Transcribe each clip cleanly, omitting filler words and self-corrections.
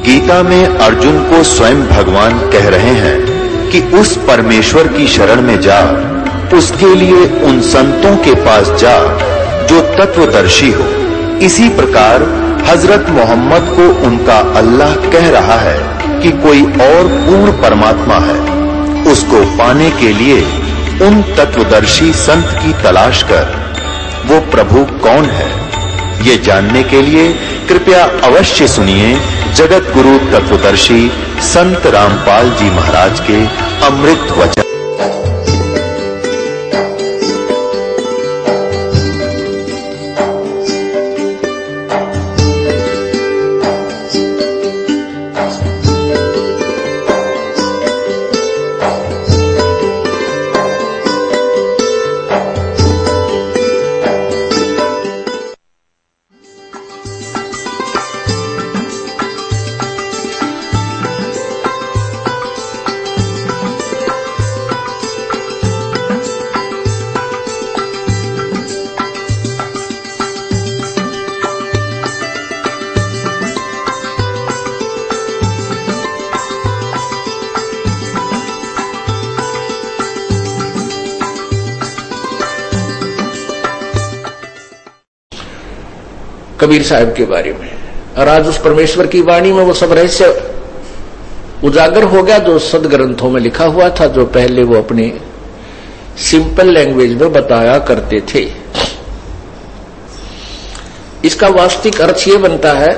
गीता में अर्जुन को स्वयं भगवान कह रहे हैं कि उस परमेश्वर की शरण में जा, उसके लिए उन संतों के पास जा जो तत्वदर्शी हो। इसी प्रकार हजरत मोहम्मद को उनका अल्लाह कह रहा है कि कोई और पूर्ण परमात्मा है। उसको पाने के लिए उन तत्वदर्शी संत की तलाश कर। वो प्रभु कौन है, ये जानने के लिए कृपया अवश्य सुनिए जगत गुरु तत्वदर्शी संत रामपाल जी महाराज के अमृत वचन। कबीर साहब के बारे में, और आज उस परमेश्वर की वाणी में वो सब रहस्य उजागर हो गया जो सदग्रंथों में लिखा हुआ था, जो पहले वो अपने सिंपल लैंग्वेज में बताया करते थे। इसका वास्तविक अर्थ ये बनता है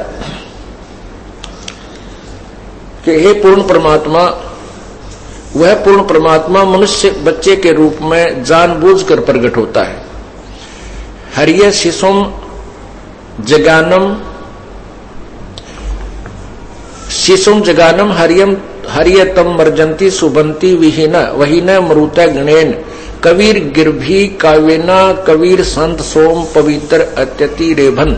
कि हे पूर्ण परमात्मा, वह पूर्ण परमात्मा मनुष्य बच्चे के रूप में जानबूझकर प्रकट होता है। हरिय शिशुम जगानम हरियतम मर्जंती सुबंती विहीन वहीन मरुत गणेन कबीर गिरभी काव्यना कबीर संत सोम पवित्र अत्यति रेभन।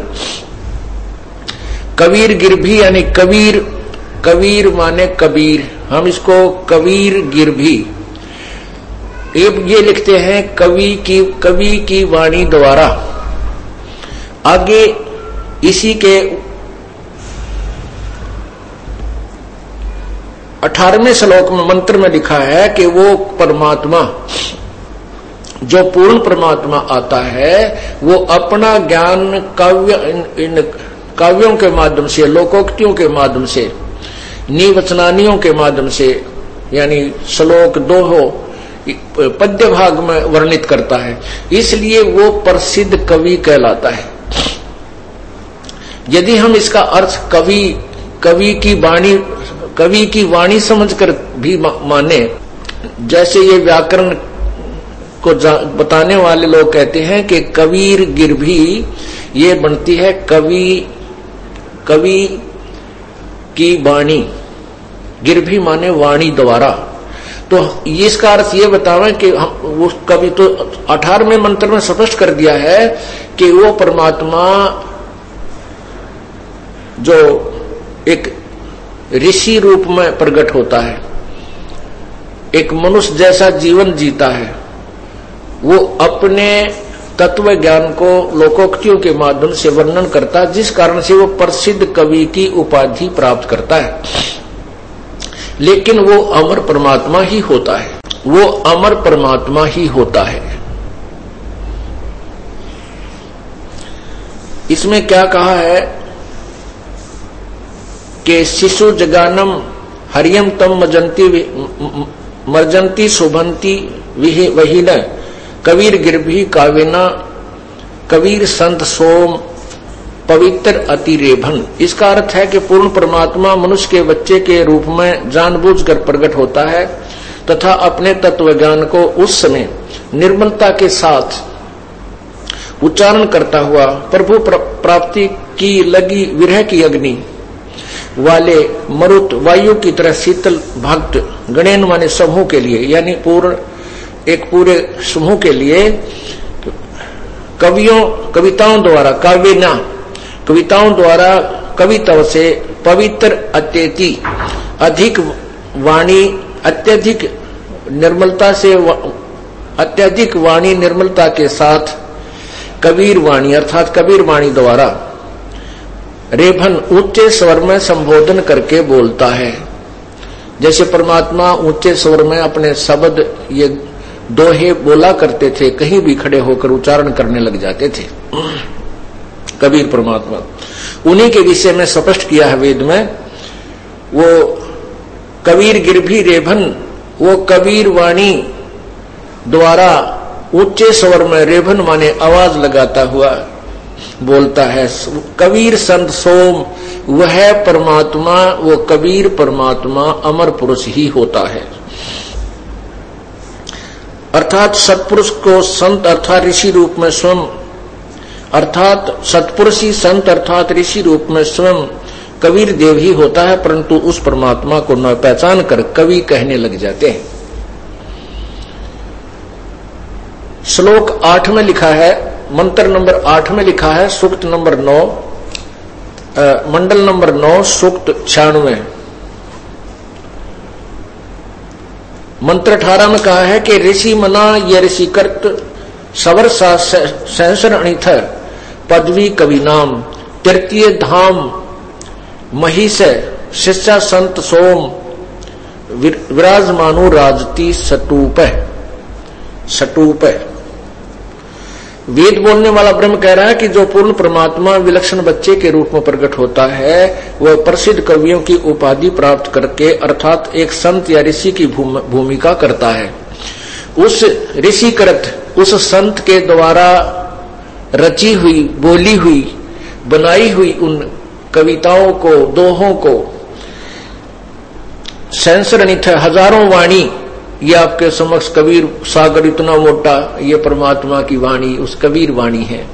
कबीर गिरभी यानी कबीर, कबीर माने कबीर, हम इसको कबीर गिरभी ये लिखते हैं कवि की वाणी द्वारा। आगे इसी के 18वें श्लोक में मंत्र में लिखा है कि वो परमात्मा जो पूर्ण परमात्मा आता है वो अपना ज्ञान इन काव्यों के माध्यम से, लोकोक्तियों के माध्यम से, निवचनानियों के माध्यम से, यानी श्लोक 2 पद्य भाग में वर्णित करता है। इसलिए वो प्रसिद्ध कवि कहलाता है। यदि हम इसका अर्थ कवि की वाणी समझकर भी माने, जैसे ये व्याकरण को बताने वाले लोग कहते हैं कि कबीर गिरभी, ये बनती है कवि की वाणी, गिरभी माने वाणी द्वारा। तो इसका अर्थ ये बतावे कि वो कवि तो 18वें मंत्र में स्पष्ट कर दिया है कि वो परमात्मा जो एक ऋषि रूप में प्रकट होता है, एक मनुष्य जैसा जीवन जीता है, वो अपने तत्व ज्ञान को लोकोक्तियों के माध्यम से वर्णन करता है, जिस कारण से वो प्रसिद्ध कवि की उपाधि प्राप्त करता है। लेकिन वो अमर परमात्मा ही होता है, वो अमर परमात्मा ही होता है। इसमें क्या कहा है कि शिशु जगानम हरियम तम मर्जंती शुभंती वहीन कबीर गिरभी काव्यना कबीर संत सोम पवित्र अतिरेभन। इसका अर्थ है कि पूर्ण परमात्मा मनुष्य के बच्चे के रूप में जानबूझकर प्रकट होता है तथा अपने तत्व ज्ञान को उस समय निर्मलता के साथ उच्चारण करता हुआ प्रभु प्राप्ति की लगी विरह की अग्नि वाले मरुत वायु की तरह शीतल भक्त गणेन माने समूह के लिए, यानी एक पूरे समूह के लिए कविताओं द्वारा कविताओं द्वारा कविताओं से पवित्र अत्यधिक वाणी अत्यधिक निर्मलता के साथ कबीर वाणी अर्थात कबीर वाणी द्वारा रेभन ऊंचे स्वर में संबोधन करके बोलता है। जैसे परमात्मा ऊंचे स्वर में अपने शब्द ये दोहे बोला करते थे, कहीं भी खड़े होकर उच्चारण करने लग जाते थे कबीर परमात्मा। उन्हीं के विषय में स्पष्ट किया है वेद में। वो कबीर गिरभी रेभन, वो कबीर वाणी द्वारा ऊंचे स्वर में, रेभन माने आवाज लगाता हुआ बोलता है। कबीर संत सोम, वह परमात्मा, वो कबीर परमात्मा अमर पुरुष ही होता है। अर्थात सत्पुरुष को संत अर्थात ऋषि रूप में स्वयं, अर्थात सत्पुरुषी संत अर्थात ऋषि रूप में स्वयं कबीर देव ही होता है, परंतु उस परमात्मा को न पहचान कर कवि कहने लग जाते हैं। श्लोक 8 में लिखा है, मंत्र नंबर 8 में लिखा है, सूक्त नंबर 9, मंडल नंबर 9, सूक्त 96। मंत्र 18 में कहा है कि ऋषि मना ये ऋषि कर्त सवर सहस्र अणिथ पदवी कवि नाम तृतीय धाम महिष शिष्या संत सोम विराजमानु राजती सटूप। सटूप वेद बोलने वाला ब्रह्म कह रहा है कि जो पूर्ण परमात्मा विलक्षण बच्चे के रूप में प्रकट होता है, वह प्रसिद्ध कवियों की उपाधि प्राप्त करके अर्थात एक संत या ऋषि की भूमिका करता है। उस ऋषि करत, उस संत के द्वारा रची हुई, बोली हुई, बनाई हुई उन कविताओं को, दोहों को, सहस्रानिथ हजारों वाणी, ये आपके समक्ष कबीर सागर इतना मोटा, ये परमात्मा की वाणी उस कबीर वाणी है।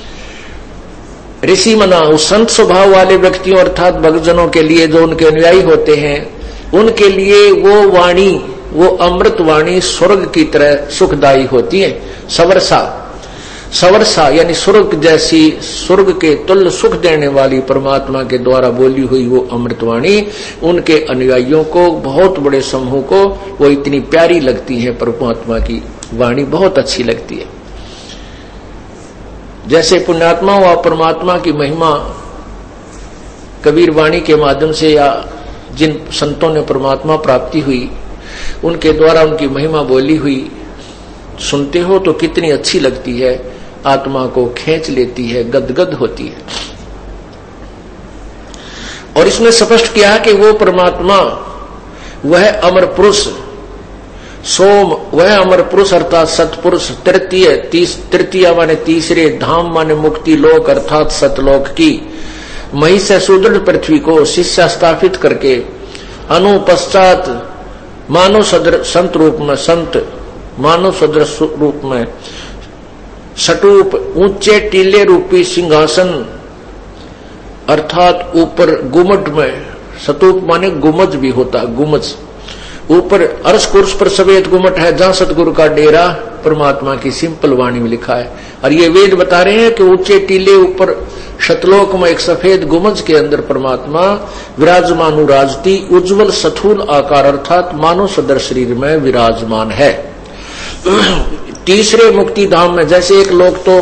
ऋषि मना उस संत स्वभाव वाले व्यक्तियों अर्थात भक्तजनों के लिए, जो उनके अनुयायी होते हैं, उनके लिए वो वाणी, वो अमृत वाणी स्वर्ग की तरह सुखदायी होती है। सवर्षा, सवर्षा यानी स्वर्ग जैसी, स्वर्ग के तुल्य सुख देने वाली परमात्मा के द्वारा बोली हुई वो अमृतवाणी उनके अनुयायियों को, बहुत बड़े समूह को वो इतनी प्यारी लगती है। परमात्मा की वाणी बहुत अच्छी लगती है। जैसे पुण्यात्मा व परमात्मा की महिमा कबीर वाणी के माध्यम से या जिन संतों ने परमात्मा प्राप्ति हुई उनके द्वारा उनकी महिमा बोली हुई सुनते हो तो कितनी अच्छी लगती है, आत्मा को खींच लेती है, गदगद होती है। और इसमें स्पष्ट किया कि वो परमात्मा वह अमर पुरुष सोम, वह अमर पुरुष अर्थात सतपुरुष, तृतीय माने तीसरे, धाम माने मुक्ति लोक अर्थात सतलोक की महिष सुदृढ़ पृथ्वी को शिष्या स्थापित करके अनुपश्चात मानव सदृश संत रूप में, संत मानव सदृश रूप में, सटूप ऊंचे टीले रूपी सिंहासन अर्थात ऊपर गुमट में, सतूप माने गुमज भी होता, गुमज ऊपर अर्श कुर्स पर सफेद गुमट है, जहां सतगुरु का डेरा परमात्मा की सिंपल वाणी में लिखा है। और ये वेद बता रहे हैं कि ऊंचे टीले ऊपर शतलोक में एक सफेद गुमज के अंदर परमात्मा विराजमानु राजती उज्जवल सथूल आकार अर्थात मानव सदर शरीर में विराजमान है। तीसरे मुक्ति धाम में, जैसे एक लोक तो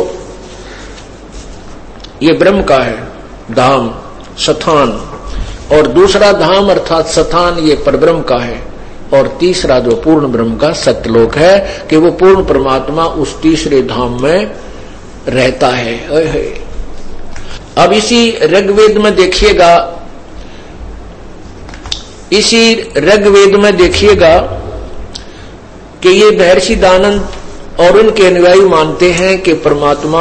ये ब्रह्म का है धाम सथान, और दूसरा धाम अर्थात सथान ये परब्रह्म का है, और तीसरा जो पूर्ण ब्रह्म का सत्यलोक है कि वो पूर्ण परमात्मा उस तीसरे धाम में रहता है। अब इसी ऋग्वेद में देखिएगा, इसी ऋग्वेद में देखिएगा कि ये महर्षि दानंद और उनके अनुयायी मानते हैं कि परमात्मा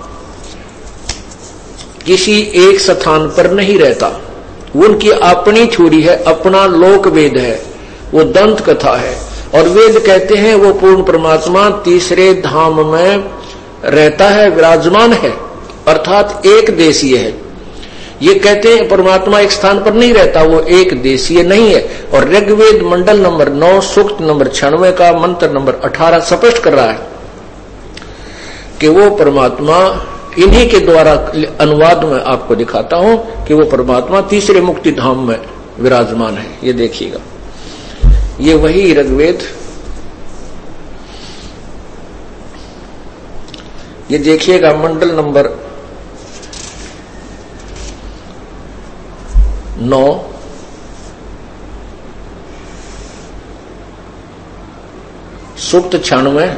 किसी एक स्थान पर नहीं रहता, उनकी अपनी थ्योरी है, अपना लोक वेद है, वो दंत कथा है। और वेद कहते हैं वो पूर्ण परमात्मा तीसरे धाम में रहता है, विराजमान है, अर्थात एक देशीय है। ये कहते हैं परमात्मा एक स्थान पर नहीं रहता, वो एक देशीय नहीं है। और ऋग्वेद मंडल नंबर 9 सूक्त नंबर 96 का मंत्र नंबर 18 स्पष्ट कर रहा है कि वो परमात्मा, इन्हीं के द्वारा अनुवाद में आपको दिखाता हूं कि वो परमात्मा तीसरे मुक्ति धाम में विराजमान है। ये देखिएगा, ये वही ऋग्वेद, ये देखिएगा मंडल नंबर 9 सुक्त 96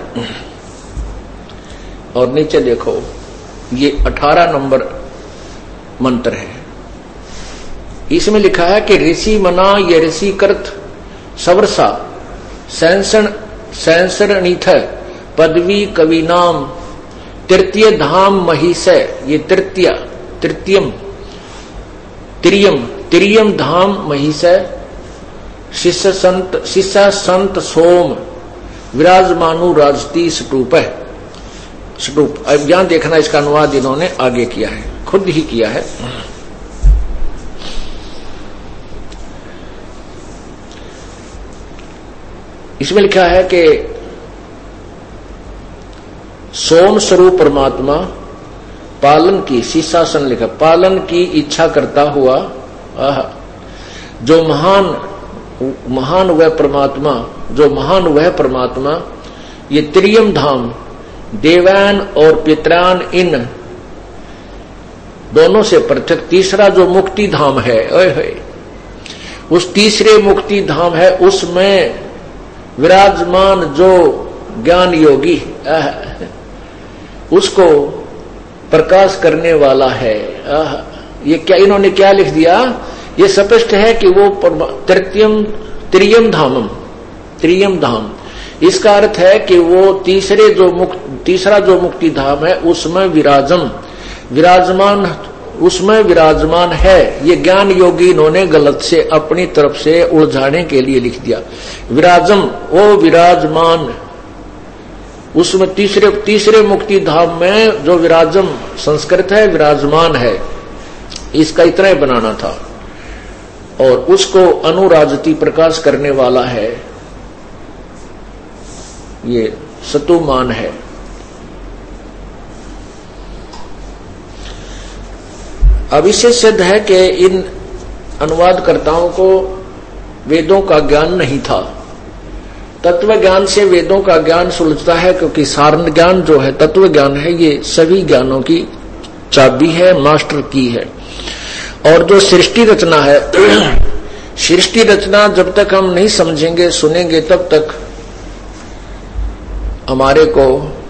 और नीचे देखो ये 18 नंबर मंत्र है। इसमें लिखा है कि ऋषि मना ये ऋषि कृत सवरसा सैंसरणीथ पदवी कवि नाम तृतीय धाम महिष। ये तिरियम धाम महिष शिष्य संत सोम विराजमानु राजती स्तूप है। स्तूप अब यहां देखना, इसका अनुवाद इन्होंने आगे किया है, खुद ही किया है। इसमें लिखा है कि सोम स्वरूप परमात्मा पालन की, शीर्षासन लिखा, पालन की इच्छा करता हुआ जो महान वह परमात्मा ये त्रियम धाम देवान और पितरान इन दोनों से पृथक तीसरा जो मुक्ति धाम है, उस तीसरे मुक्ति धाम है, उसमें विराजमान जो ज्ञान योगी उसको प्रकाश करने वाला है। ये क्या इन्होंने क्या लिख दिया? ये स्पष्ट है कि वो त्रियम धाम, इसका अर्थ है कि वो तीसरा जो मुक्ति धाम है उसमें विराजमान है। ये ज्ञान योगी इन्होंने गलत से अपनी तरफ से उलझाने के लिए लिख दिया। विराजमान उसमें तीसरे मुक्ति धाम में जो विराजम संस्कृत है, विराजमान है, इसका इतना ही बनाना था। और उसको अनुराजती प्रकाश करने वाला है, ये सतुमान है। अब इससे सिद्ध है कि इन अनुवादकर्ताओं को वेदों का ज्ञान नहीं था। तत्व ज्ञान से वेदों का ज्ञान सुलझता है, क्योंकि सारण ज्ञान जो है, तत्व ज्ञान है, ये सभी ज्ञानों की चाबी है, मास्टर की है। और जो सृष्टि रचना है, सृष्टि रचना जब तक हम नहीं समझेंगे सुनेंगे तब तक हमारे को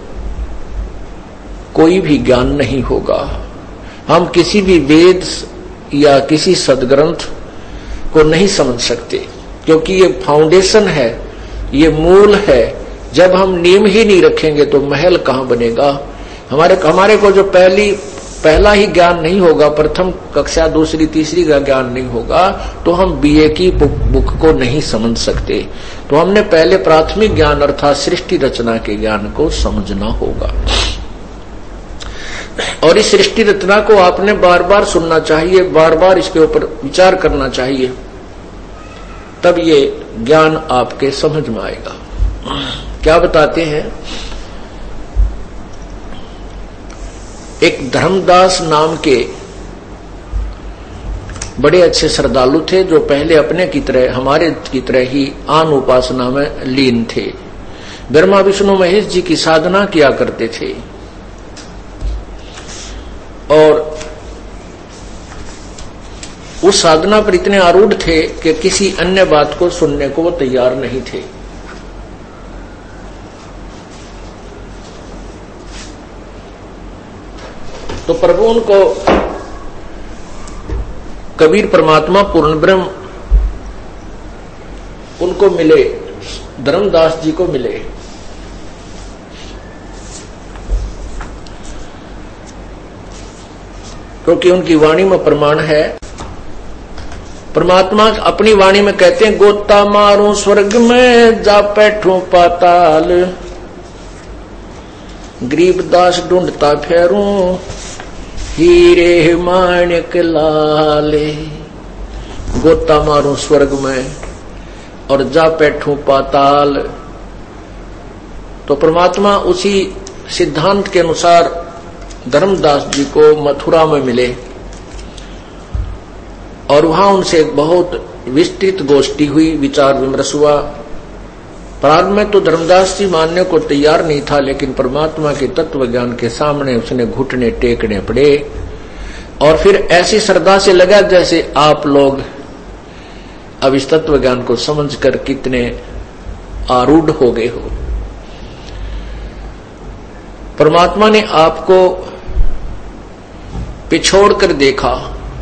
कोई भी ज्ञान नहीं होगा। हम किसी भी वेद या किसी सदग्रंथ को नहीं समझ सकते, क्योंकि ये फाउंडेशन है, ये मूल है। जब हम नींव ही नहीं रखेंगे तो महल कहां बनेगा? हमारे को जो पहला ही ज्ञान नहीं होगा, प्रथम कक्षा दूसरी तीसरी का ज्ञान नहीं होगा, तो हम बीए की बुक को नहीं समझ सकते। तो हमने पहले प्राथमिक ज्ञान अर्थात सृष्टि रचना के ज्ञान को समझना होगा। और इस सृष्टि रचना को आपने बार बार सुनना चाहिए, बार बार इसके ऊपर विचार करना चाहिए, तब ये ज्ञान आपके समझ में आएगा। क्या बताते हैं? एक धर्मदास नाम के बड़े अच्छे श्रद्धालु थे, जो पहले अपने की तरह हमारे की तरह ही आन उपासना में लीन थे। ब्रह्मा विष्णु महेश जी की साधना किया करते थे और उस साधना पर इतने आरूढ़ थे कि किसी अन्य बात को सुनने को वो तैयार नहीं थे। तो प्रभु उनको कबीर परमात्मा पूर्ण ब्रह्म उनको मिले, धर्मदास जी को मिले। क्योंकि उनकी वाणी में प्रमाण है, परमात्मा अपनी वाणी में कहते हैं, गोता मारूं स्वर्ग में जा बैठूं पाताल, गरीबदास ढूंढता फेरूं हीरे माणिक लाले। गोता मारूं स्वर्ग में और जा बैठूं पाताल। तो परमात्मा उसी सिद्धांत के अनुसार धर्मदास जी को मथुरा में मिले और वहां उनसे बहुत विस्तृत गोष्ठी हुई, विचार विमर्श हुआ। प्रारंभ में तो धर्मदास जी मानने को तैयार नहीं था, लेकिन परमात्मा के तत्व ज्ञान के सामने उसने घुटने टेकने पड़े और फिर ऐसी श्रद्धा से लगा जैसे आप लोग अब इस तत्व ज्ञान को समझकर कितने आरूढ़ हो गए हो। परमात्मा ने आपको पिछोड़ कर देखा।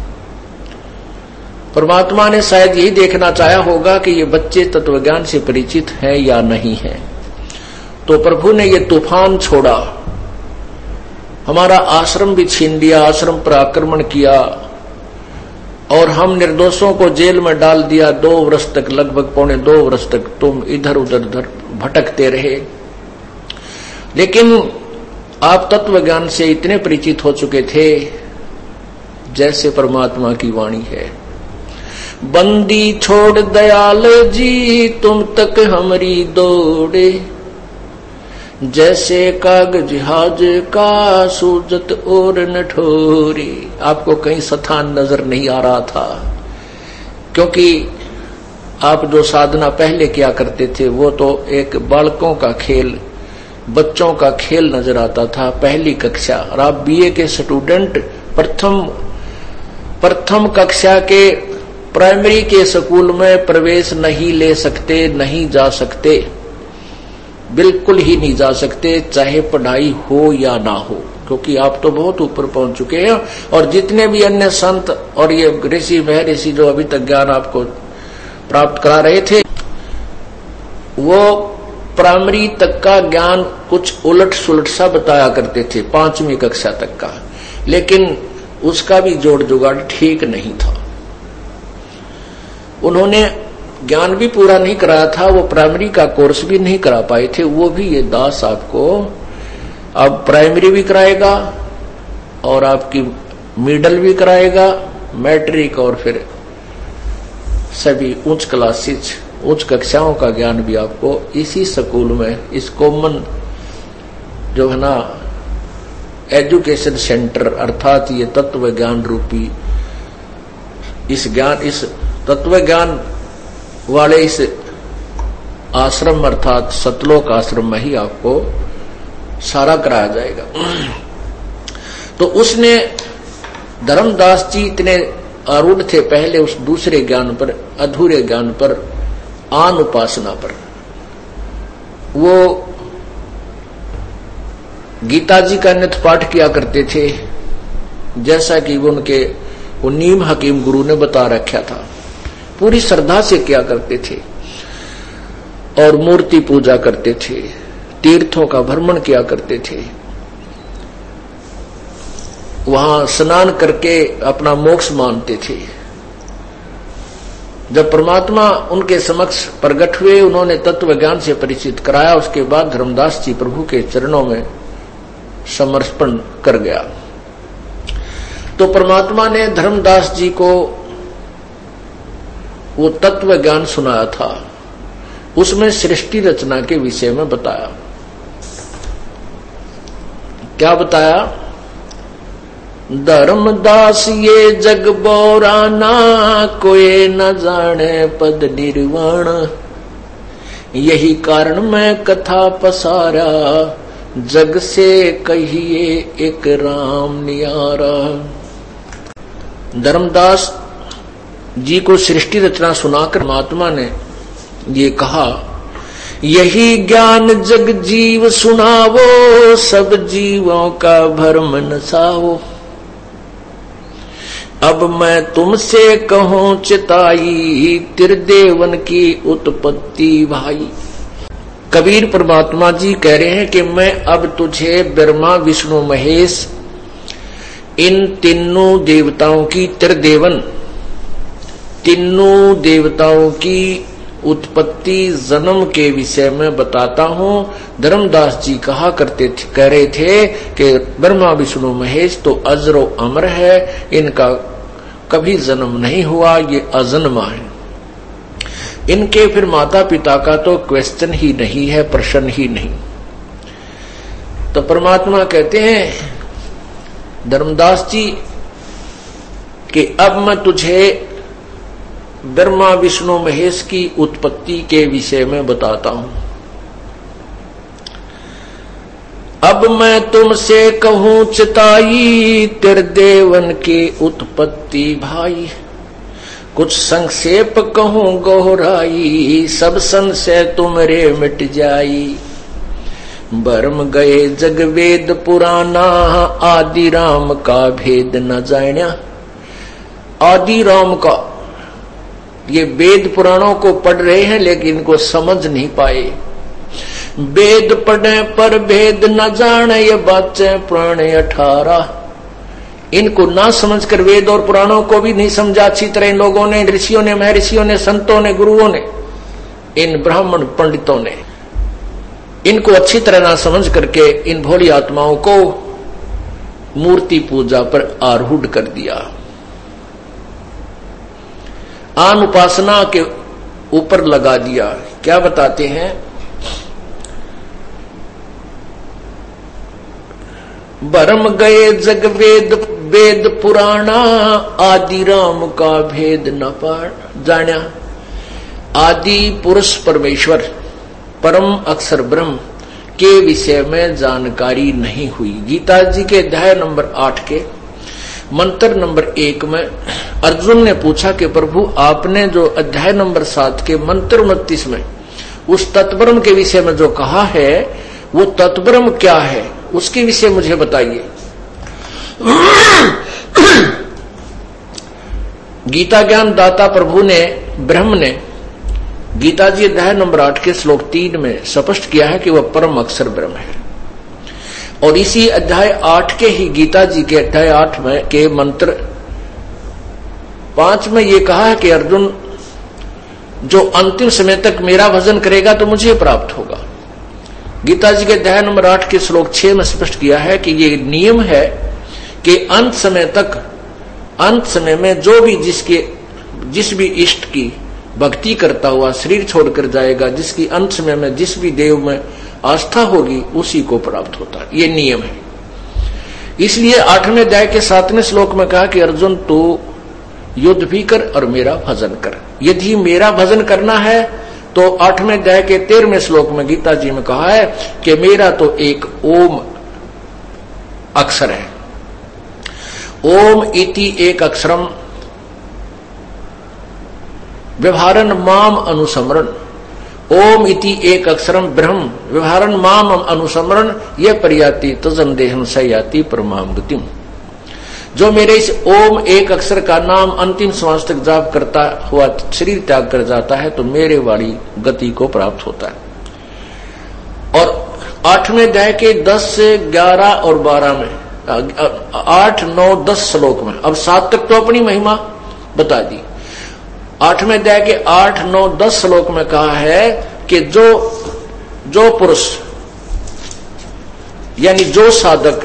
परमात्मा ने शायद यही देखना चाहा होगा कि ये बच्चे तत्वज्ञान से परिचित हैं या नहीं हैं। तो प्रभु ने ये तूफान छोड़ा, हमारा आश्रम भी छीन लिया, आश्रम पर आक्रमण किया और हम निर्दोषों को जेल में डाल दिया। 2 वर्ष तक, लगभग पौने 2 वर्ष तक तुम इधर उधर भटकते रहे। लेकिन आप तत्व ज्ञान से इतने परिचित हो चुके थे जैसे परमात्मा की वाणी है, बंदी छोड़ दयाल जी तुम तक हमारी दौड़े, जैसे कागज जहाज का सूजत और नठोरे। आपको कहीं स्थान नजर नहीं आ रहा था, क्योंकि आप जो साधना पहले किया करते थे वो तो एक बालकों का खेल, बच्चों का खेल नजर आता था, पहली कक्षा। और आप बीए के स्टूडेंट प्रथम कक्षा के प्राइमरी के स्कूल में प्रवेश नहीं ले सकते, नहीं जा सकते, बिल्कुल ही नहीं जा सकते, चाहे पढ़ाई हो या ना हो, क्योंकि आप तो बहुत ऊपर पहुंच चुके हैं। और जितने भी अन्य संत और ये ऋषि महर्षि जो अभी तक ज्ञान आपको प्राप्त करा रहे थे, वो प्राइमरी तक का ज्ञान कुछ उलट सुलट सा बताया करते थे, 5वीं कक्षा तक का, लेकिन उसका भी जोड़ जुगाड़ ठीक नहीं था। उन्होंने ज्ञान भी पूरा नहीं कराया था, वो प्राइमरी का कोर्स भी नहीं करा पाए थे। वो भी ये दास आपको अब प्राइमरी भी कराएगा और आपकी मिडिल भी कराएगा, मैट्रिक, और फिर सभी उच्च क्लासेज, उच्च कक्षाओं का ज्ञान भी आपको इसी स्कूल में, इस कॉमन जो है ना एजुकेशन सेंटर, अर्थात ये तत्व ज्ञान रूपी इस तत्व ज्ञान वाले इस आश्रम अर्थात सतलोक आश्रम में ही आपको सारा कराया जाएगा। तो उसने धर्मदास जी इतने आरूढ़ थे पहले उस दूसरे ज्ञान पर, अधूरे ज्ञान पर, आन उपासना पर। वो गीता जी का नित्य पाठ किया करते थे, जैसा कि वो नीम हकीम गुरु ने बता रखा था। पूरी श्रद्धा से किया करते थे और मूर्ति पूजा करते थे, तीर्थों का भ्रमण किया करते थे, वहां स्नान करके अपना मोक्ष मानते थे। जब परमात्मा उनके समक्ष प्रकट हुए, उन्होंने तत्व ज्ञान से परिचित कराया, उसके बाद धर्मदास जी प्रभु के चरणों में समर्पण कर गया। तो परमात्मा ने धर्मदास जी को वो तत्व ज्ञान सुनाया था, उसमें सृष्टि रचना के विषय में बताया। क्या बताया? धर्मदास ये जग बोराना, कोई न जाने पद निर्वाण, यही कारण मैं कथा पसारा, जग से कहिए एक राम नियारा। धर्मदास जी को सृष्टि रचना सुनाकर महात्मा ने ये कहा, यही ज्ञान जग जीव सुनावो, सब जीवों का भरम नसाओ। अब मैं तुमसे कहूं चिताई, त्रिदेवन की उत्पत्ति भाई। कबीर परमात्मा जी कह रहे हैं कि मैं अब तुझे ब्रह्मा विष्णु महेश इन तीनों देवताओं की, त्रिदेवन तीनों देवताओं की उत्पत्ति जन्म के विषय में बताता हूं। धर्मदास जी कह रहे थे कि ब्रह्मा विष्णु महेश तो अजरो अमर है, इनका कभी जन्म नहीं हुआ, ये अजन्मा है। इनके फिर माता पिता का तो क्वेश्चन ही नहीं है, प्रश्न ही नहीं। तो परमात्मा कहते हैं धर्मदास जी कि अब मैं तुझे ब्रह्मा विष्णु महेश की उत्पत्ति के विषय में बताता हूं। अब अब मैं तुमसे कहूं चिताई, त्रिदेवन की उत्पत्ति भाई। कुछ संक्षेप कहूं गहराई, सब संशय तुमरे मिट जाई। भरम गए जग वेद पुराना, आदि राम का भेद न जान्या। आदि राम का, ये वेद पुराणों को पढ़ रहे हैं लेकिन इनको समझ नहीं पाए। वेद पढ़े पर भेद न जाने, ये बातें पुराने 18। इनको ना समझकर वेद और पुराणों को भी नहीं समझा अच्छी तरह इन लोगों ने, ऋषियों ने, महर्षियों ने, संतों ने, गुरुओं ने, इन ब्राह्मण पंडितों ने इनको अच्छी तरह ना समझ करके इन भोली आत्माओं को मूर्ति पूजा पर आरूढ़ कर दिया। आन उपासना के ऊपर लगा दिया। क्या बताते हैं? भरम गए जग वेद वेद पुराना, आदि राम का भेद न जान्या। आदि पुरुष परमेश्वर परम अक्षर ब्रह्म के विषय में जानकारी नहीं हुई। गीता जी के अध्याय नंबर 8 के मंत्र नंबर 1 में अर्जुन ने पूछा कि प्रभु आपने जो अध्याय नंबर 7 के मंत्र 29 में उस तत्ब्रह्म के विषय में जो कहा है वो तत्ब्रह्म क्या है, उसके विषय मुझे बताइए। गीता ज्ञान दाता प्रभु ने, ब्रह्म ने गीता जी अध्याय नंबर 8 के श्लोक 3 में स्पष्ट किया है कि वह परम अक्षर ब्रह्म है। और इसी अध्याय 8 के ही गीता जी के अध्याय 8 में के मंत्र 5 में ये कहा है कि अर्जुन जो अंतिम समय तक मेरा भजन करेगा तो मुझे प्राप्त होगा। गीता जी के अध्याय नंबर 8 के श्लोक 6 में स्पष्ट किया है कि ये नियम है कि अंत समय में जो भी जिस भी इष्ट की भक्ति करता हुआ शरीर छोड़कर जाएगा, जिसकी अंत समय में जिस भी देव में आस्था होगी उसी को प्राप्त होता है। ये नियम है। इसलिए 8वें अध्याय के 7वें श्लोक में कहा कि अर्जुन तू युद्ध भी कर और मेरा भजन कर। यदि मेरा भजन करना है तो 8वें अध्याय के 13वें श्लोक में गीता जी में कहा है कि मेरा तो एक ओम अक्षर है। ओम इति एक अक्षरम व्यवहारन माम अनुसमरण। ओम इति एक अक्षरम ब्रह्म व्यवहारन माम अनुसमरण, यह परियाति तजन देहम सयाति परमाम गतिम। जो मेरे इस ओम एक अक्षर का नाम अंतिम श्वास तक जाप करता हुआ शरीर त्याग कर जाता है तो मेरे वाली गति को प्राप्त होता है। और 8वें अध्याय के 10 से 11 और 12 में 8, 9, 10 श्लोक में, अब 7 तक तो अपनी महिमा बता दी। 8वें अध्याय के 8, 9, 10 श्लोक में कहा है कि जो पुरुष यानी जो साधक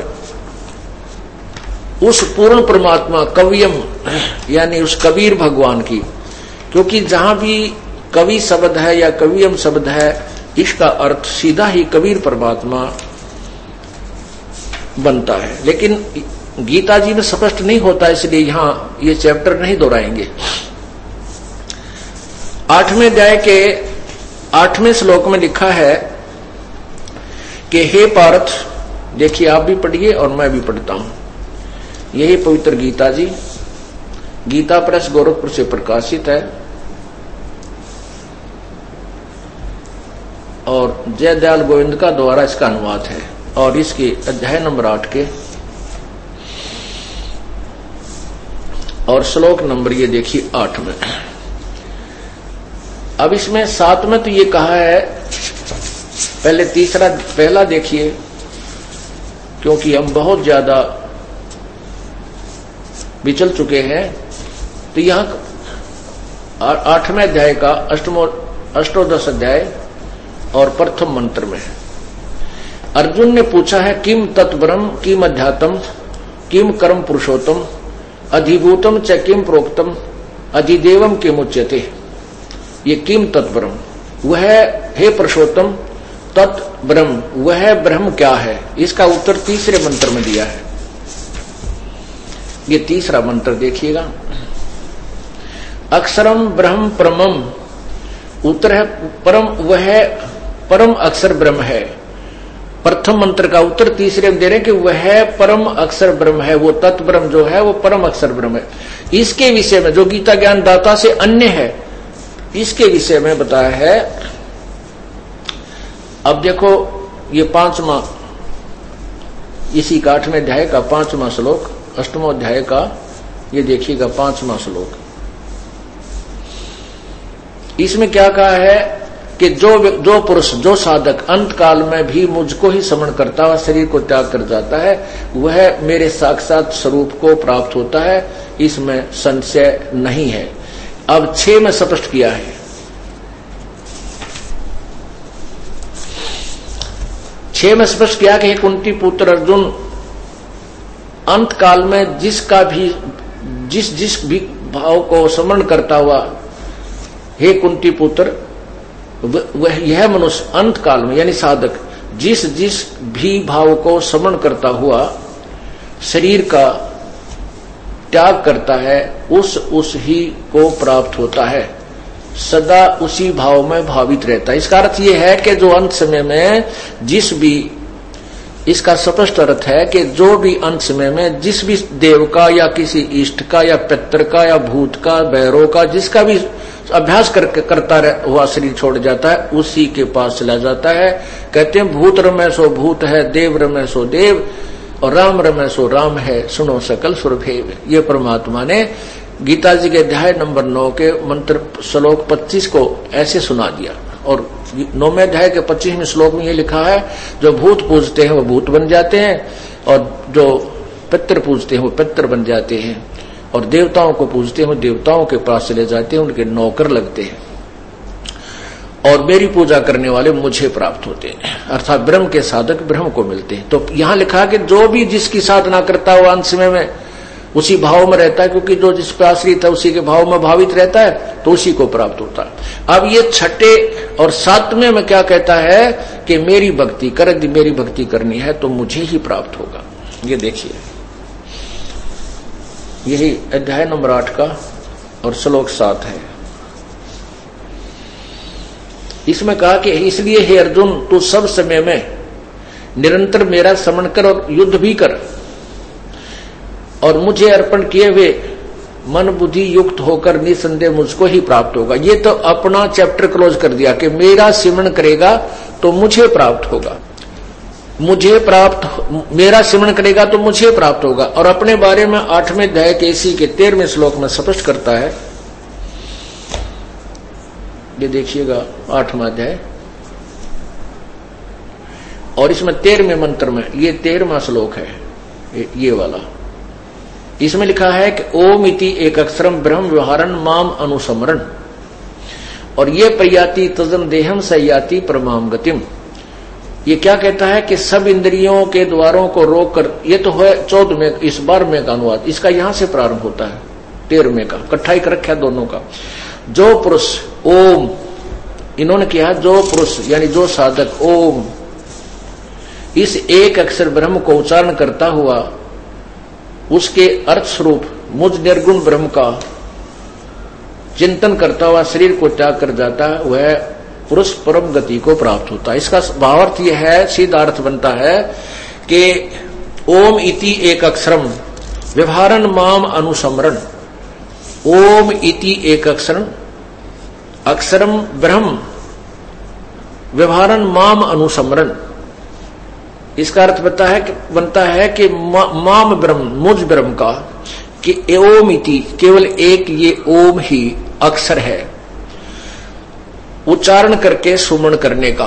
उस पूर्ण परमात्मा कवियम यानी उस कबीर भगवान की, क्योंकि जहां भी कवि शब्द है या कवियम शब्द है इसका अर्थ सीधा ही कबीर परमात्मा बनता है, लेकिन गीता जी में स्पष्ट नहीं होता, इसलिए यहां ये चैप्टर नहीं दोहराएंगे। 8वें अध्याय के 8वें श्लोक में लिखा है कि हे पार्थ, देखिए आप भी पढ़िए और मैं भी पढ़ता हूं। यही पवित्र गीता जी गीता प्रेस गोरखपुर से प्रकाशित है और जय दयाल गोविंद का द्वारा इसका अनुवाद है और इसके अध्याय नंबर 8 के और श्लोक नंबर ये देखिए 8 में। अब इसमें 7 में तो ये कहा है, पहले पहला देखिए क्योंकि हम बहुत ज्यादा विचल चुके हैं, तो यहां 8वें अध्याय का अष्टोदश अध्याय और प्रथम मंत्र में है। अर्जुन ने पूछा है किम तत्ब्रह्म किम अध्यात्म किम कर्म पुरुषोत्तम अधिभूतम च किम प्रोक्तम अधिदेवम किम उच्यते। ये किम तत्ब्रह्म वह हे पुरुषोत्तम, तत्ब्रह्म वह ब्रह्म क्या है, इसका उत्तर तीसरे मंत्र में दिया है। ये तीसरा मंत्र देखिएगा, अक्षरम ब्रह्म परमम। उत्तर है परम, वह परम अक्षर ब्रह्म है प्रथम मंत्र का उत्तर तीसरे में दे रहे कि वह परम अक्षर ब्रह्म है, वो तत्व ब्रह्म जो है वो परम अक्षर ब्रह्म है। इसके विषय में जो गीता ज्ञान दाता से अन्य है, इसके विषय में बताया है। अब देखो ये 5वां, इसी का 8वें अध्याय का 5वां श्लोक, 8वां अध्याय का ये देखिएगा 5वां श्लोक। इसमें क्या कहा है कि जो पुरुष, जो साधक अंत काल में भी मुझको ही स्मरण करता हुआ शरीर को त्याग कर जाता है, वह मेरे साक्षात स्वरूप को प्राप्त होता है, इसमें संशय नहीं है। अब 6 में स्पष्ट किया है। 6 में स्पष्ट किया कि कुंती पुत्र अर्जुन, अंत काल में जिसका भी जिस भी भाव को स्मरण करता हुआ, हे कुंती पुत्र, वह यह मनुष्य अंत काल में यानी साधक जिस भी भाव को स्मरण करता हुआ शरीर का त्याग करता है, उस ही को प्राप्त होता है, सदा उसी भाव में भावित रहता है। इसका अर्थ यह है कि जो अंत समय में जिस भी, इसका स्पष्ट अर्थ है कि जो भी अंत समय में जिस भी देव का या किसी इष्ट का या पितर का या भूत का, भैरव का, जिसका भी अभ्यास करता हुआ शरीर छोड़ जाता है, उसी के पास चला जाता है। कहते हैं भूत रमे सो भूत है, देव रमे सो देव, और राम रमे सो राम है, सुनो सकल सुरभेव। ये परमात्मा ने गीता जी के अध्याय नंबर 9 के मंत्र श्लोक 25 को ऐसे सुना दिया। और 9वें अध्याय के 25वें श्लोक में ये लिखा है, जो भूत पूजते हैं वो भूत बन जाते हैं, और जो पितर पूजते हैं वो पितर बन जाते हैं, और देवताओं को पूजते हैं वो देवताओं के पास चले जाते हैं, उनके नौकर लगते हैं, और मेरी पूजा करने वाले मुझे प्राप्त होते हैं, अर्थात ब्रह्म के साधक ब्रह्म को मिलते हैं। तो यहां लिखा है कि जो भी जिसकी साधना करता हुआ अंत समय में उसी भाव में रहता है, क्योंकि जो जिस पर आश्रित है उसी के भाव में भावित रहता है, तो उसी को प्राप्त होता है। अब ये 6ठे और 7वें में क्या कहता है कि मेरी भक्ति कर, यदि मेरी भक्ति करनी है तो मुझे ही प्राप्त होगा। ये देखिए, यही अध्याय नंबर 8 का और श्लोक 7 है। इसमें कहा कि इसलिए हे अर्जुन, तू सब समय में निरंतर मेरा स्मरण कर और युद्ध भी कर, और मुझे अर्पण किए हुए मन बुद्धि युक्त होकर निसंदेह मुझको ही प्राप्त होगा। ये तो अपना चैप्टर क्लोज कर दिया कि मेरा सिमरण करेगा तो मुझे प्राप्त होगा, मेरा सिमरण करेगा तो मुझे प्राप्त होगा। और अपने बारे में 8वें अध्याय के इसी के 13वें श्लोक में स्पष्ट करता है। ये देखिएगा 8वां अध्याय, और इसमें 13वें मंत्र में ये 13वां श्लोक है, ये वाला। इसमें लिखा है कि ओम इति एक अक्षरम ब्रह्म व्यवहारन माम अनुसमरण, और ये प्रयाति तजन देहम सयाति परमाम गतिम। ये क्या कहता है कि सब इंद्रियों के द्वारों को रोककर, ये तो है 14वें, इस 12वें का अनुवाद, इसका यहां से प्रारंभ होता है 13वें का, इकट्ठा ही कर रखा है दोनों का। जो पुरुष ओम, इन्होंने किया जो पुरुष यानी जो साधक ओम इस एक अक्षर ब्रह्म को उच्चारण करता हुआ उसके अर्थ स्वरूप मुझ निर्गुण ब्रह्म का चिंतन करता हुआ शरीर को त्याग कर जाता है, वह पुरुष परम गति को प्राप्त होता है। इसका भावार्थ यह है, सीधा अर्थ बनता है कि ओम इति एक अक्षरम व्यवहारन माम अनुसमरण। ओम इति एक अक्षरम ब्रह्म व्यवहारन माम अनुसमरण। इसका अर्थ बनता है कि माम ब्रह्म, मुझ ब्रह्म का, कि ओम इति केवल एक ये ओम ही अक्षर है, उच्चारण करके सुमरण करने का,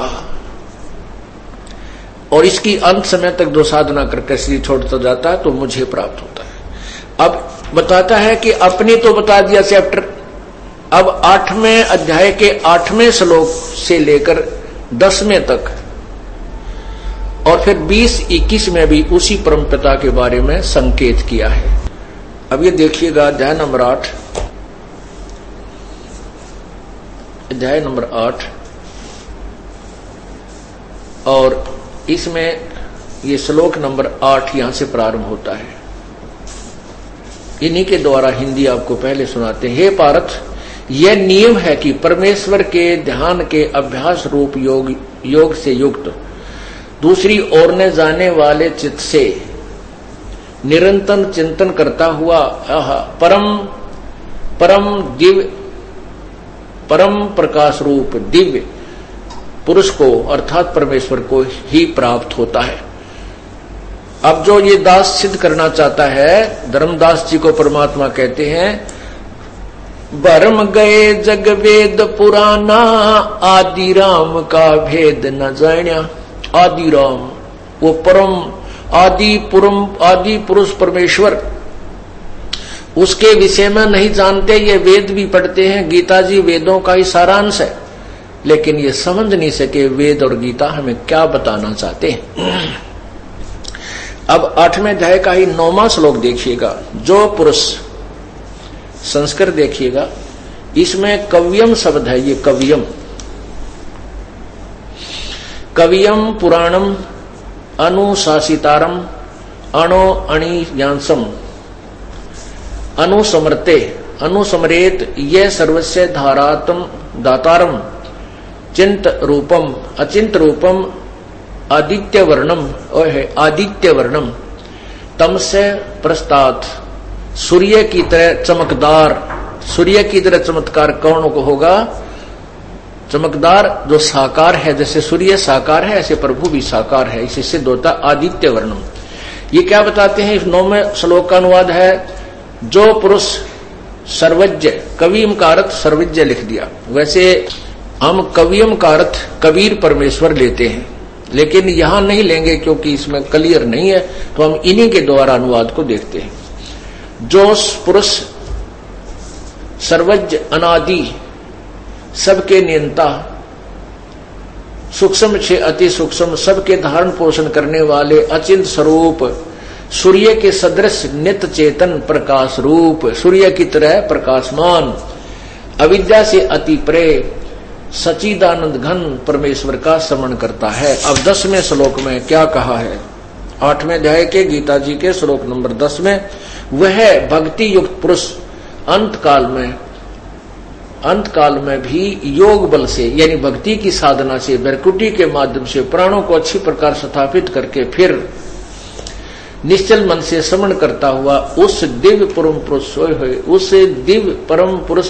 और इसकी अंत समय तक जो साधना करके शरीर छोड़ता जाता है तो मुझे प्राप्त होता है। अब बताता है कि अपनी तो बता दिया चैप्टर, अब 8वें अध्याय के 8वें श्लोक से लेकर 10वें तक, और फिर 20-21 में भी उसी परमपिता के बारे में संकेत किया है। अब ये देखिएगा अध्याय नंबर 8, अध्याय नंबर 8, और इसमें ये श्लोक नंबर 8 यहां से प्रारंभ होता है। इन्हीं के द्वारा हिंदी आपको पहले सुनाते हैं। हे पार्थ, यह नियम है कि परमेश्वर के ध्यान के अभ्यास रूप योग से युक्त दूसरी ओर ने जाने वाले चित्त से निरंतर चिंतन करता हुआ परम प्रकाश रूप दिव्य पुरुष को अर्थात परमेश्वर को ही प्राप्त होता है। अब जो ये दास सिद्ध करना चाहता है, धर्मदास जी को परमात्मा कहते हैं, भरम गए जग वेद पुराना, आदि राम का भेद न जान्या। आदि राम वो परम आदि पुरुष परमेश्वर, उसके विषय में नहीं जानते। ये वेद भी पढ़ते हैं, गीता जी वेदों का ही सारांश है, लेकिन ये समझ नहीं सके वेद और गीता हमें क्या बताना चाहते हैं। अब 8वें अध्याय का ही 9वां श्लोक देखिएगा। जो पुरुष, संस्कृत देखिएगा, इसमें कव्यम शब्द है। ये कवियम पुराणम अनुशासितारम अणो अणियांसम अनुसमरेत ये सर्वस्य दातारम चिंत रूपम अचिंत रूपम आदित्य वर्णम तम से प्रस्तात् सूर्य की तरह चमकदार। सूर्य की तरह चमत्कार कौन को होगा? चमकदार जो साकार है, जैसे सूर्य साकार है ऐसे प्रभु भी साकार है। इसे सिद्ध होता आदित्य वर्णम। ये क्या बताते हैं? इस 9वें श्लोक का अनुवाद है, जो पुरुष सर्वज्ञ, कवियम का अर्थ सर्वज्ञ लिख दिया। वैसे हम कवियम का अर्थ कबीर परमेश्वर लेते हैं, लेकिन यहां नहीं लेंगे क्योंकि इसमें क्लियर नहीं है, तो हम इन्हीं के द्वारा अनुवाद को देखते हैं। जो पुरुष सर्वज्ञ, अनादि, सबके नियंता, सूक्ष्म से अति सूक्ष्म, सबके धारण पोषण करने वाले अचिंत स्वरूप, सूर्य के सदृश नित्य चेतन प्रकाश रूप, सूर्य की तरह प्रकाशमान, अविद्या से अति परे सच्चिदानंद घन परमेश्वर का स्मरण करता है। अब 10वें श्लोक में क्या कहा है? 8वें अध्याय के गीता जी के श्लोक नंबर 10 में, वह भक्ति युक्त पुरुष अंत काल में भी योग बल से, यानी भक्ति की साधना से, भ्रकुटी के माध्यम से प्राणों को अच्छी प्रकार स्थापित करके फिर निश्चल मन से स्मरण करता हुआ उस दिव्य परम पुरुष उस दिव्य परम पुरुष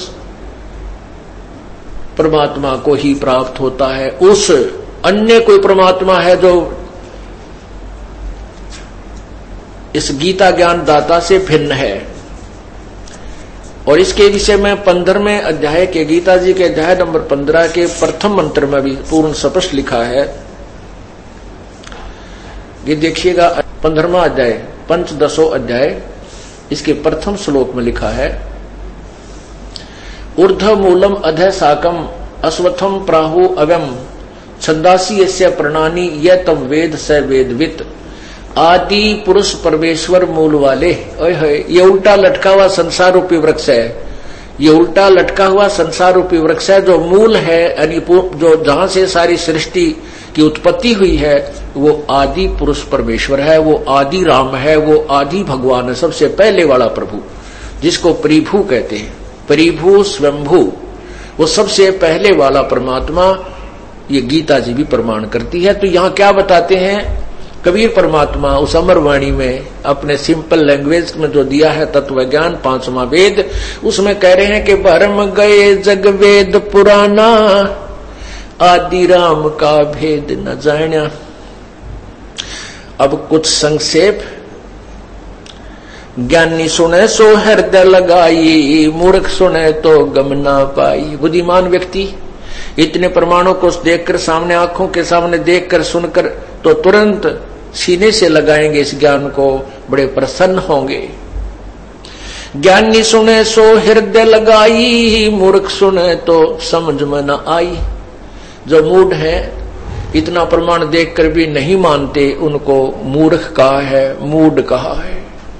परमात्मा को ही प्राप्त होता है। उस अन्य कोई परमात्मा है जो इस गीता ज्ञान दाता से भिन्न है। और इसके विषय में 15वें अध्याय के, गीता जी के अध्याय नंबर 15 के प्रथम मंत्र में भी पूर्ण स्पष्ट लिखा है। ये देखिएगा 15वां अध्याय, पंचदशो अध्याय, इसके प्रथम श्लोक में लिखा है, ऊर्ध्व मूलम अधः साकम अश्वत्थम प्राहु अव्यम छंदासी यस्य प्रणानी यह तम वेद स वेदवित। आदि पुरुष परमेश्वर मूल वाले। ये उल्टा लटका हुआ संसार रूपी वृक्ष है। ये उल्टा लटका हुआ संसार रूपी वृक्ष है जो मूल है, यानी जो जहां से सारी सृष्टि की उत्पत्ति हुई है, वो आदि पुरुष परमेश्वर है, वो आदि राम है, वो आदि भगवान है, सबसे पहले वाला प्रभु, जिसको परिभू कहते हैं। परिभू स्वयंभू, वो सबसे पहले वाला परमात्मा, ये गीता जी भी प्रमाण करती है। तो यहाँ क्या बताते हैं कबीर परमात्मा उस अमर वाणी में, अपने सिंपल लैंग्वेज में जो दिया है तत्व ज्ञान 5वां वेद, उसमें कह रहे हैं कि भरम गए जग वेद पुराना, आदि राम का भेद न जान्या। अब कुछ संक्षेप, ज्ञानी सुने सो हृदय लगाई, मूर्ख सुने तो गम ना पाई। बुद्धिमान व्यक्ति इतने प्रमाणों को देखकर, सामने आंखों के सामने देखकर, सुनकर, तो तुरंत सीने से लगाएंगे इस ज्ञान को, बड़े प्रसन्न होंगे। ज्ञानी सुने सो हृदय लगाई, मूर्ख सुने तो समझ में न आई। जो मूढ़ है, इतना प्रमाण देखकर भी नहीं मानते, उनको मूर्ख कहा है, मूढ़ कहा है।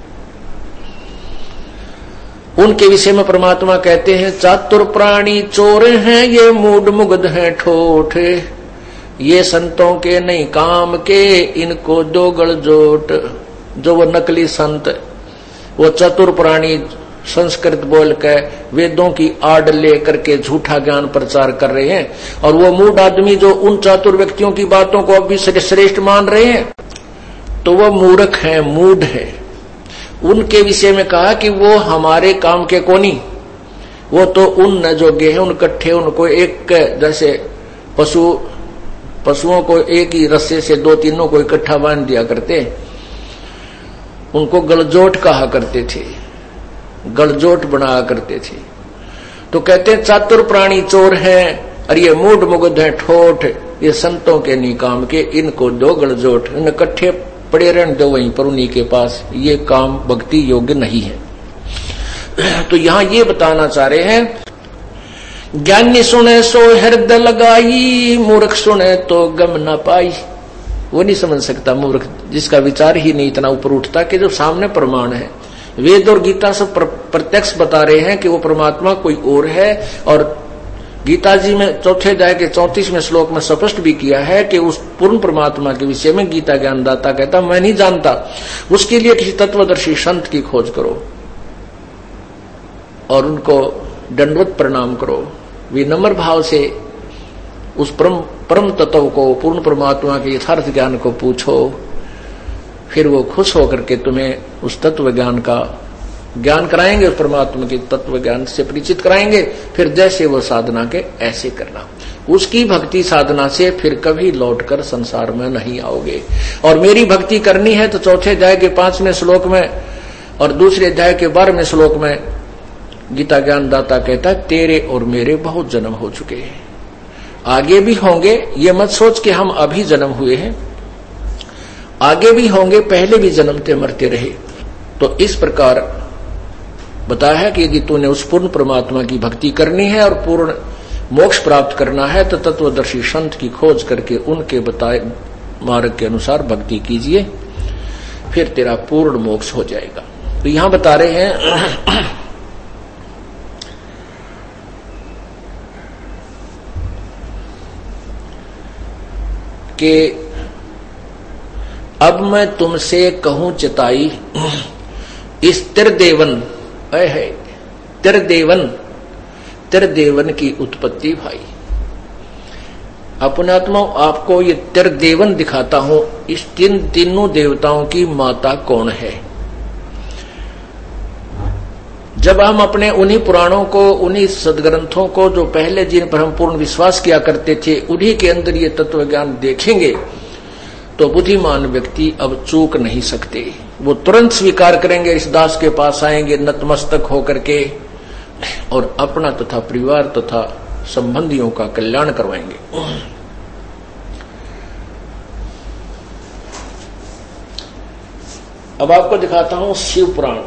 उनके विषय में परमात्मा कहते हैं, चातुर प्राणी चोर हैं, ये मूढ़ मुग्ध हैं ठोठे, ये संतों के नहीं काम के, इनको दो गलजोट। जो वो नकली संत, वो चतुर प्राणी संस्कृत बोल के वेदों की आड़ लेकर के झूठा ज्ञान प्रचार कर रहे हैं, और वो मूढ़ आदमी जो उन चातुर व्यक्तियों की बातों को अभी श्रेष्ठ मान रहे हैं, तो वो मूर्ख हैं, मूढ़ है। उनके विषय में कहा कि वो हमारे काम के कोनी, वो तो उन न जोगे हैं, उन कट्ठे, उनको एक जैसे पशुओं को एक ही रस्से से दो तीनों को इकट्ठा बांध दिया करते, उनको गलजोट कहा करते थे, गलजोट बनाया करते थे। तो कहते हैं चातुर प्राणी चोर हैं, और ये मूढ़ मुग्ध है ठोठ, ये संतों के नहीं काम के, इनको दो गलजोट, इन इकट्ठे पड़े रहने दो वहीं पर उन्हीं के पास, ये काम भक्ति योग्य नहीं है। तो यहां ये बताना चाह रहे हैं, ज्ञानी सुने सो हृदय लगाई, मूर्ख सुने तो गम न पाई। वो नहीं समझ सकता मूर्ख, जिसका विचार ही नहीं इतना ऊपर उठता कि जो सामने प्रमाण है, वेद और गीता सब प्रत्यक्ष बता रहे हैं कि वो परमात्मा कोई और है। और गीता जी में चौथे अध्याय के 34वें श्लोक में स्पष्ट भी किया है कि उस पूर्ण परमात्मा के विषय में गीता ज्ञानदाता कहता मैं नहीं जानता, उसके लिए किसी तत्वदर्शी संत की खोज करो और उनको दंडवत प्रणाम करो, विनम्र भाव से उस परम तत्व को, पूर्ण परमात्मा के यथार्थ ज्ञान को पूछो, फिर वो खुश होकर के तुम्हें उस तत्व ज्ञान का ज्ञान कराएंगे, उस परमात्मा के तत्व ज्ञान से परिचित कराएंगे। फिर जैसे वो साधना के ऐसे करना, उसकी भक्ति साधना से फिर कभी लौटकर संसार में नहीं आओगे। और मेरी भक्ति करनी है तो चौथे अध्याय के 5वें श्लोक में और दूसरे अध्याय के 12वें श्लोक में गीता ज्ञानदाता कहता है तेरे और मेरे बहुत जन्म हो चुके हैं, आगे भी होंगे। ये मत सोच के हम अभी जन्म हुए हैं, आगे भी होंगे, पहले भी जन्मते मरते रहे। तो इस प्रकार बताया है कि यदि तूने उस पूर्ण परमात्मा की भक्ति करनी है और पूर्ण मोक्ष प्राप्त करना है तो तत्वदर्शी संत की खोज करके उनके बताए मार्ग के अनुसार भक्ति कीजिए, फिर तेरा पूर्ण मोक्ष हो जाएगा। तो यहां बता रहे हैं कि अब मैं तुमसे कहूं चिताई, इस तिरदेवन है तिरदेवन की उत्पत्ति भाई। अपने आत्मा आपको ये तिरदेवन दिखाता हूं, इस तीनों देवताओं की माता कौन है। जब हम अपने उन्हीं पुराणों को, उन्हीं सदग्रंथों को जो पहले जिन पर हम पूर्ण विश्वास किया करते थे, उन्हीं के अंदर ये तत्व ज्ञान देखेंगे तो बुद्धिमान व्यक्ति अब चूक नहीं सकते। वो तुरंत स्वीकार करेंगे, इस दास के पास आएंगे नतमस्तक होकर के और अपना तथा परिवार तथा संबंधियों का कल्याण करवाएंगे। अब आपको दिखाता हूं शिव पुराण।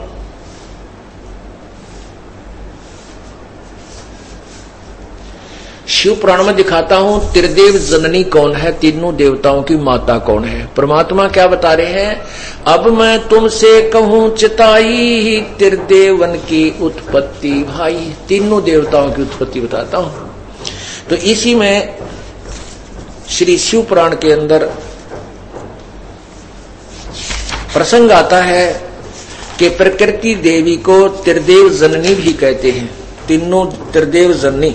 शिव पुराण में दिखाता हूं त्रिदेव जननी कौन है, तीनों देवताओं की माता कौन है। परमात्मा क्या बता रहे हैं, अब मैं तुमसे कहूं चिताई, त्रिदेवन की उत्पत्ति भाई। तीनों देवताओं की उत्पत्ति बताता हूं। तो इसी में श्री शिव पुराण के अंदर प्रसंग आता है कि प्रकृति देवी को त्रिदेव जननी भी कहते हैं, तीनों त्रिदेव जननी।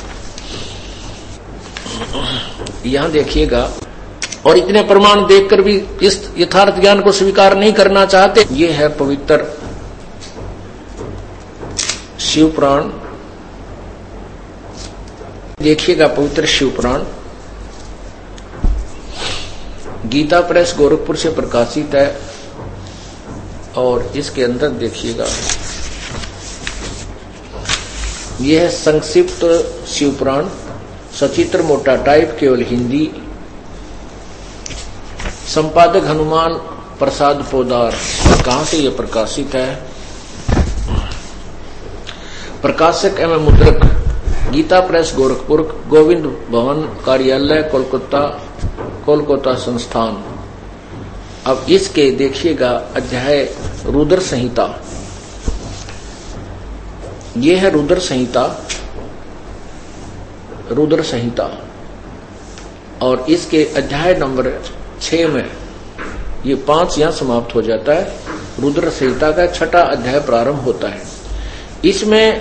यहां देखिएगा, और इतने प्रमाण देखकर भी इस यथार्थ ज्ञान को स्वीकार नहीं करना चाहते। ये है पवित्र शिव पुराण। देखिएगा पवित्र शिव पुराण गीता प्रेस गोरखपुर से प्रकाशित है, और इसके अंदर देखिएगा यह है संक्षिप्त शिव पुराण, सचित्र मोटा टाइप, केवल हिंदी, संपादक हनुमान प्रसाद पोदार। कहां से यह प्रकाशित है, प्रकाशक एवं मुद्रक गीता प्रेस गोरखपुर, गोविंद भवन कार्यालय कोलकाता संस्थान। अब इसके देखिएगा अध्याय रुद्र संहिता। यह है रुद्र संहिता, और इसके अध्याय नंबर 6 में ये 5 यहां समाप्त हो जाता है। रुद्र संहिता का 6वां अध्याय प्रारंभ होता है। इसमें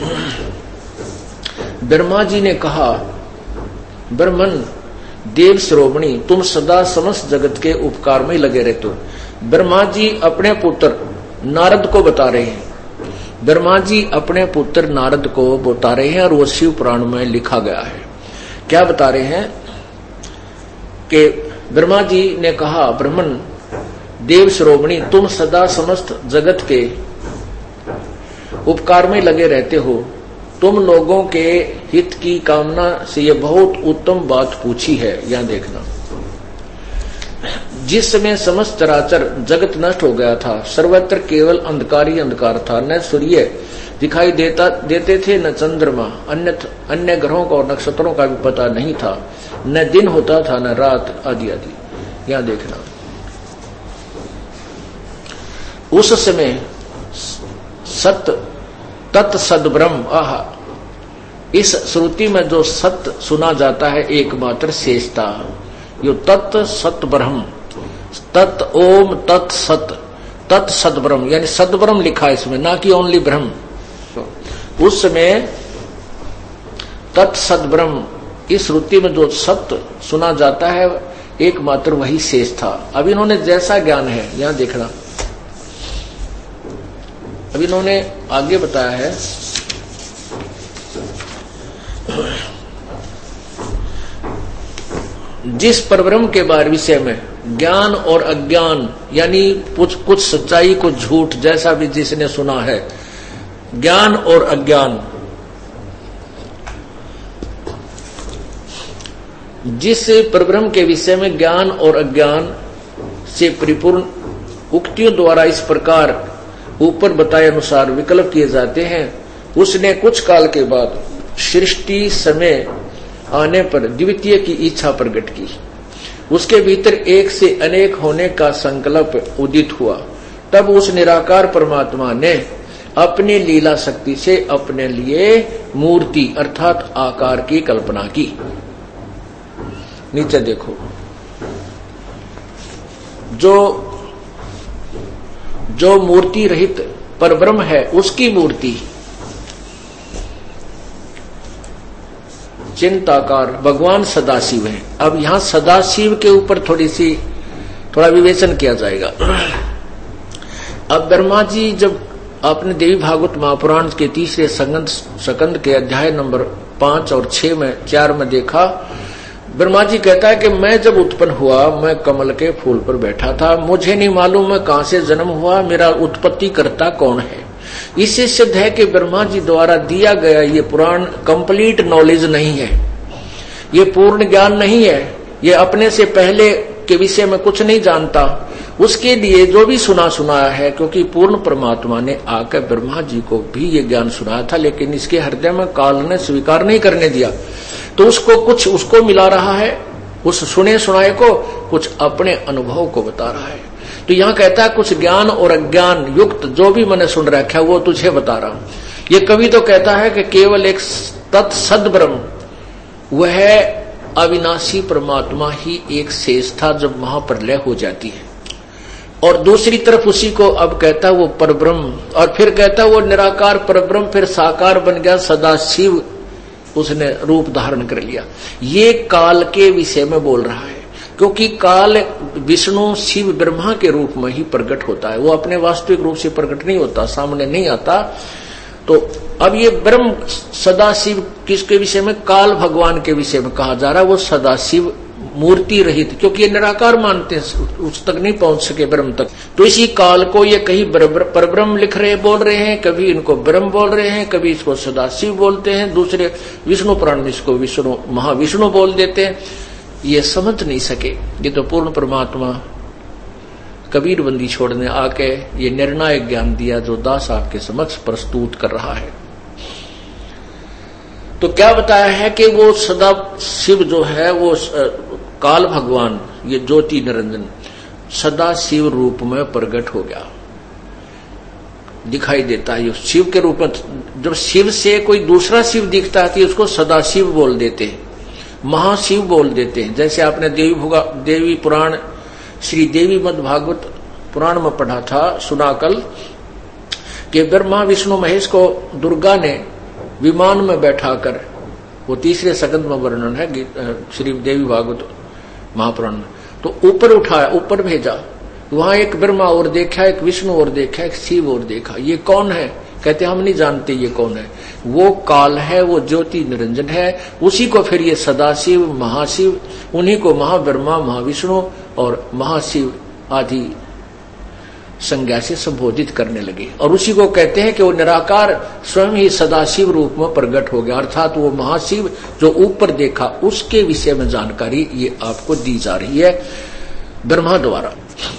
ब्रह्मा जी ने कहा, ब्रह्मन देव श्रोमणी, तुम सदा समस्त जगत के उपकार में लगे रहते हो। ब्रह्मा जी अपने पुत्र नारद को बता रहे हैं, ब्रह्मा जी अपने पुत्र नारद को बता रहे हैं, और वो शिव पुराण में लिखा गया है। क्या बता रहे हैं कि ब्रह्मा जी ने कहा, ब्रह्मन देव श्रोमणी, तुम सदा समस्त जगत के उपकार में लगे रहते हो। तुम लोगों के हित की कामना से यह बहुत उत्तम बात पूछी है। यहां देखना, जिस समय समस्त चराचर जगत नष्ट हो गया था, सर्वत्र केवल अंधकार ही अंधकार था। न सूर्य दिखाई देते थे, न चंद्रमा, अन्य ग्रहों का और नक्षत्रों का भी पता नहीं था, न दिन होता था न रात, आदि आदि। यहां देखना, उस समय सत्य तत् सद्ब्रह्म, आहा, इस श्रुति में जो सत्य सुना जाता है एकमात्र शेष था, यो तत् सत ब्रह्म, तत् ओम तत् सत, तत् सद ब्रह्म, यानी सद्ब्रह्म लिखा है इसमें, ना कि ओनली ब्रह्म। उस समय तत् सद ब्रह्म, इस श्रुति में जो सत्य सुना जाता है एकमात्र वही शेष था। अब इन्होंने जैसा ज्ञान है, यहां देखना, अब इन्होंने आगे बताया है, जिस परब्रह्म के बारे विषय में ज्ञान और अज्ञान, यानी कुछ सच्चाई को झूठ, जैसा भी जिसने सुना है, ज्ञान और अज्ञान, जिस परब्रह्म के विषय में ज्ञान और अज्ञान से परिपूर्ण उक्तियों द्वारा इस प्रकार ऊपर बताए अनुसार विकल्प किए जाते हैं, उसने कुछ काल के बाद सृष्टि समय आने पर द्वितीय की इच्छा प्रकट की। उसके भीतर एक से अनेक होने का संकल्प उदित हुआ। तब उस निराकार परमात्मा ने अपनी लीला शक्ति से अपने लिए मूर्ति अर्थात आकार की कल्पना की। नीचे देखो, जो मूर्ति रहित परब्रह्म है उसकी मूर्ति चिंताकार भगवान सदाशिव है। अब यहां सदाशिव के ऊपर थोड़ा विवेचन किया जाएगा। अब ब्रह्मा जी जब आपने देवी भागवत महापुराण के तीसरे सकंद के अध्याय नंबर 5 और 6 में 4 में देखा, ब्रह्मा जी कहता है कि मैं जब उत्पन्न हुआ, मैं कमल के फूल पर बैठा था, मुझे नहीं मालूम मैं कहां से जन्म हुआ, मेरा उत्पत्ति करता कौन है। इससे सिद्ध है कि ब्रह्मा जी द्वारा दिया गया ये पुराण कंप्लीट नॉलेज नहीं है, ये पूर्ण ज्ञान नहीं है, ये अपने से पहले के विषय में कुछ नहीं जानता। उसके लिए जो भी सुनाया है, क्योंकि पूर्ण परमात्मा ने आकर ब्रह्मा जी को भी ये ज्ञान सुनाया था, लेकिन इसके हृदय में काल ने स्वीकार नहीं करने दिया, तो उसको मिला रहा है, उस सुने सुनाए को कुछ अपने अनुभव को बता रहा है। तो यहां कहता है कुछ ज्ञान और अज्ञान युक्त जो भी मैंने सुन रखा है वो तुझे बता रहा हूं। ये कवि तो कहता है कि केवल एक तत्सद ब्रह्म, वह अविनाशी परमात्मा ही एक शेष था जब महाप्रलय हो जाती है, और दूसरी तरफ उसी को अब कहता है वो परब्रह्म, और फिर कहता है वो निराकार परब्रह्म फिर साकार बन गया, सदाशिव उसने रूप धारण कर लिया। ये काल के विषय में बोल रहा है, क्योंकि काल विष्णु शिव ब्रह्मा के रूप में ही प्रकट होता है, वो अपने वास्तविक रूप से प्रकट नहीं होता, सामने नहीं आता। तो अब ये ब्रह्म सदाशिव किसके विषय में, काल भगवान के विषय में कहा जा रहा है। वो सदाशिव मूर्ति रहित, क्योंकि ये निराकार मानते हैं, उस तक नहीं पहुंच सके ब्रह्म तक। तो इसी काल को ये कहीं परब्रह्म बोल रहे हैं, कभी इनको ब्रह्म बोल रहे हैं, कभी इसको सदाशिव बोलते हैं, दूसरे विष्णु पुराण में इसको विष्णु महाविष्णु बोल देते हैं। ये समझ नहीं सके। ये तो पूर्ण परमात्मा कबीर बंदी छोड़ने आके ये निर्णायक ज्ञान दिया जो दास आपके समक्ष प्रस्तुत कर रहा है। तो क्या बताया है कि वो सदा शिव जो है वो काल भगवान, ये ज्योति निरंजन सदा शिव रूप में प्रकट हो गया, दिखाई देता है। शिव के रूप में जब शिव से कोई दूसरा शिव दिखता है तो उसको सदाशिव बोल देते हैं, महाशिव बोल देते हैं। जैसे आपने देवी पुराण श्री देवी मद भागवत पुराण में पढ़ा था, सुना कल, कि ब्रह्मा विष्णु महेश को दुर्गा ने विमान में बैठाकर, वो तीसरे स्कंद में वर्णन है श्री देवी भागवत महापुराण में, तो ऊपर उठाया, ऊपर भेजा, वहां एक ब्रह्मा और देखा, एक विष्णु और देखा, एक शिव और देखा। ये कौन है? कहते हम नहीं जानते ये कौन है। वो काल है, वो ज्योति निरंजन है, उसी को फिर ये सदाशिव, महाशिव, उन्हीं को महाब्रह्मा, महाविष्णु और महाशिव आदि संज्ञा से संबोधित करने लगे। और उसी को कहते हैं कि वो निराकार स्वयं ही सदाशिव रूप में प्रकट हो गया, अर्थात वो महाशिव जो ऊपर देखा उसके विषय में जानकारी ये आपको दी जा रही है ब्रह्मा द्वारा।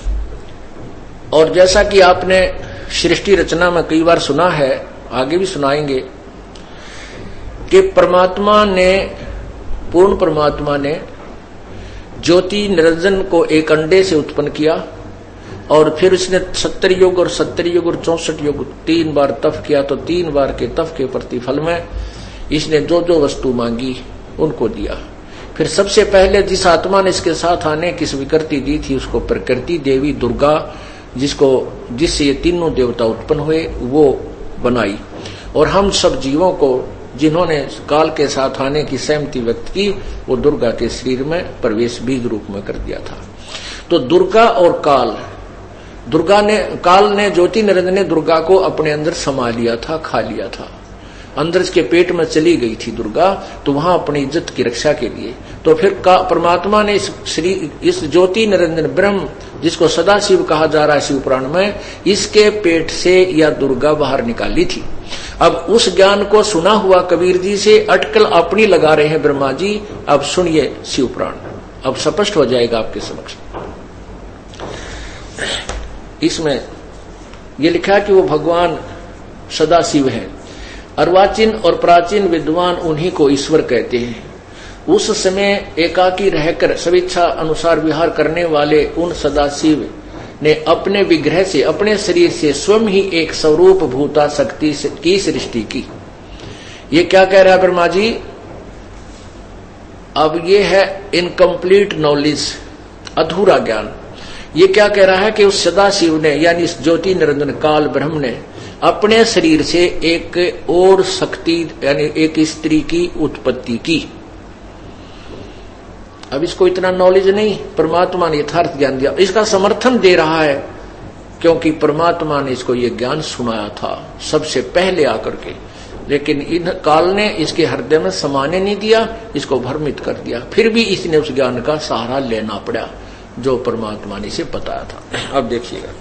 और जैसा कि आपने सृष्टि रचना में कई बार सुना है, आगे भी सुनाएंगे, कि परमात्मा ने, पूर्ण परमात्मा ने ज्योति निरंजन को एक अंडे से उत्पन्न किया और फिर उसने 70 युग और 70 युग और 64 युग 3 बार तप किया, तो 3 बार के तप के प्रतिफल में इसने जो जो वस्तु मांगी उनको दिया। फिर सबसे पहले जिस आत्मा ने इसके साथ आने की स्वीकृति दी थी उसको प्रकृति देवी दुर्गा, जिससे ये तीनों देवता उत्पन्न हुए, वो बनाई। और हम सब जीवों को जिन्होंने काल के साथ आने की सहमति व्यक्त की, वो दुर्गा के शरीर में प्रवेश बीज रूप में कर दिया था। तो दुर्गा और काल, काल ने, ज्योति निरंजन ने दुर्गा को अपने अंदर समा लिया था, खा लिया था, अंदर इसके पेट में चली गई थी दुर्गा, तो वहां अपनी इज्जत की रक्षा के लिए। तो फिर परमात्मा ने इस ज्योति निरंजन ब्रह्म, जिसको सदाशिव कहा जा रहा है शिव पुराण में, इसके पेट से यह दुर्गा बाहर निकाली थी। अब उस ज्ञान को सुना हुआ कबीर जी से अटकल अपनी लगा रहे हैं ब्रह्मा जी। अब सुनिए शिव पुराण, अब स्पष्ट हो जाएगा आपके समक्ष। इसमें यह लिखा कि वो भगवान सदाशिव है। अर्वाचीन और प्राचीन विद्वान उन्हीं को ईश्वर कहते हैं। उस समय एकाकी रहकर स्वेच्छा अनुसार विहार करने वाले उन सदाशिव ने अपने विग्रह से, अपने शरीर से स्वयं ही एक स्वरूप भूता शक्ति की सृष्टि की। ये क्या कह रहा है ब्रह्मा जी? अब ये है इनकम्प्लीट नॉलेज, अधूरा ज्ञान। ये क्या कह रहा है कि उस सदाशिव ने, यानी इस ज्योति निरंजन काल ब्रह्म ने अपने शरीर से एक और शक्ति, यानी एक स्त्री की उत्पत्ति की। अब इसको इतना नॉलेज नहीं, परमात्मा ने यथार्थ ज्ञान दिया। इसका समर्थन दे रहा है क्योंकि परमात्मा ने इसको ये ज्ञान सुनाया था सबसे पहले आकर के, लेकिन इन काल ने इसके हृदय में समाने नहीं दिया, इसको भ्रमित कर दिया। फिर भी इसने उस ज्ञान का सहारा लेना पड़ा जो परमात्मा ने इसे बताया था। अब देखिएगा,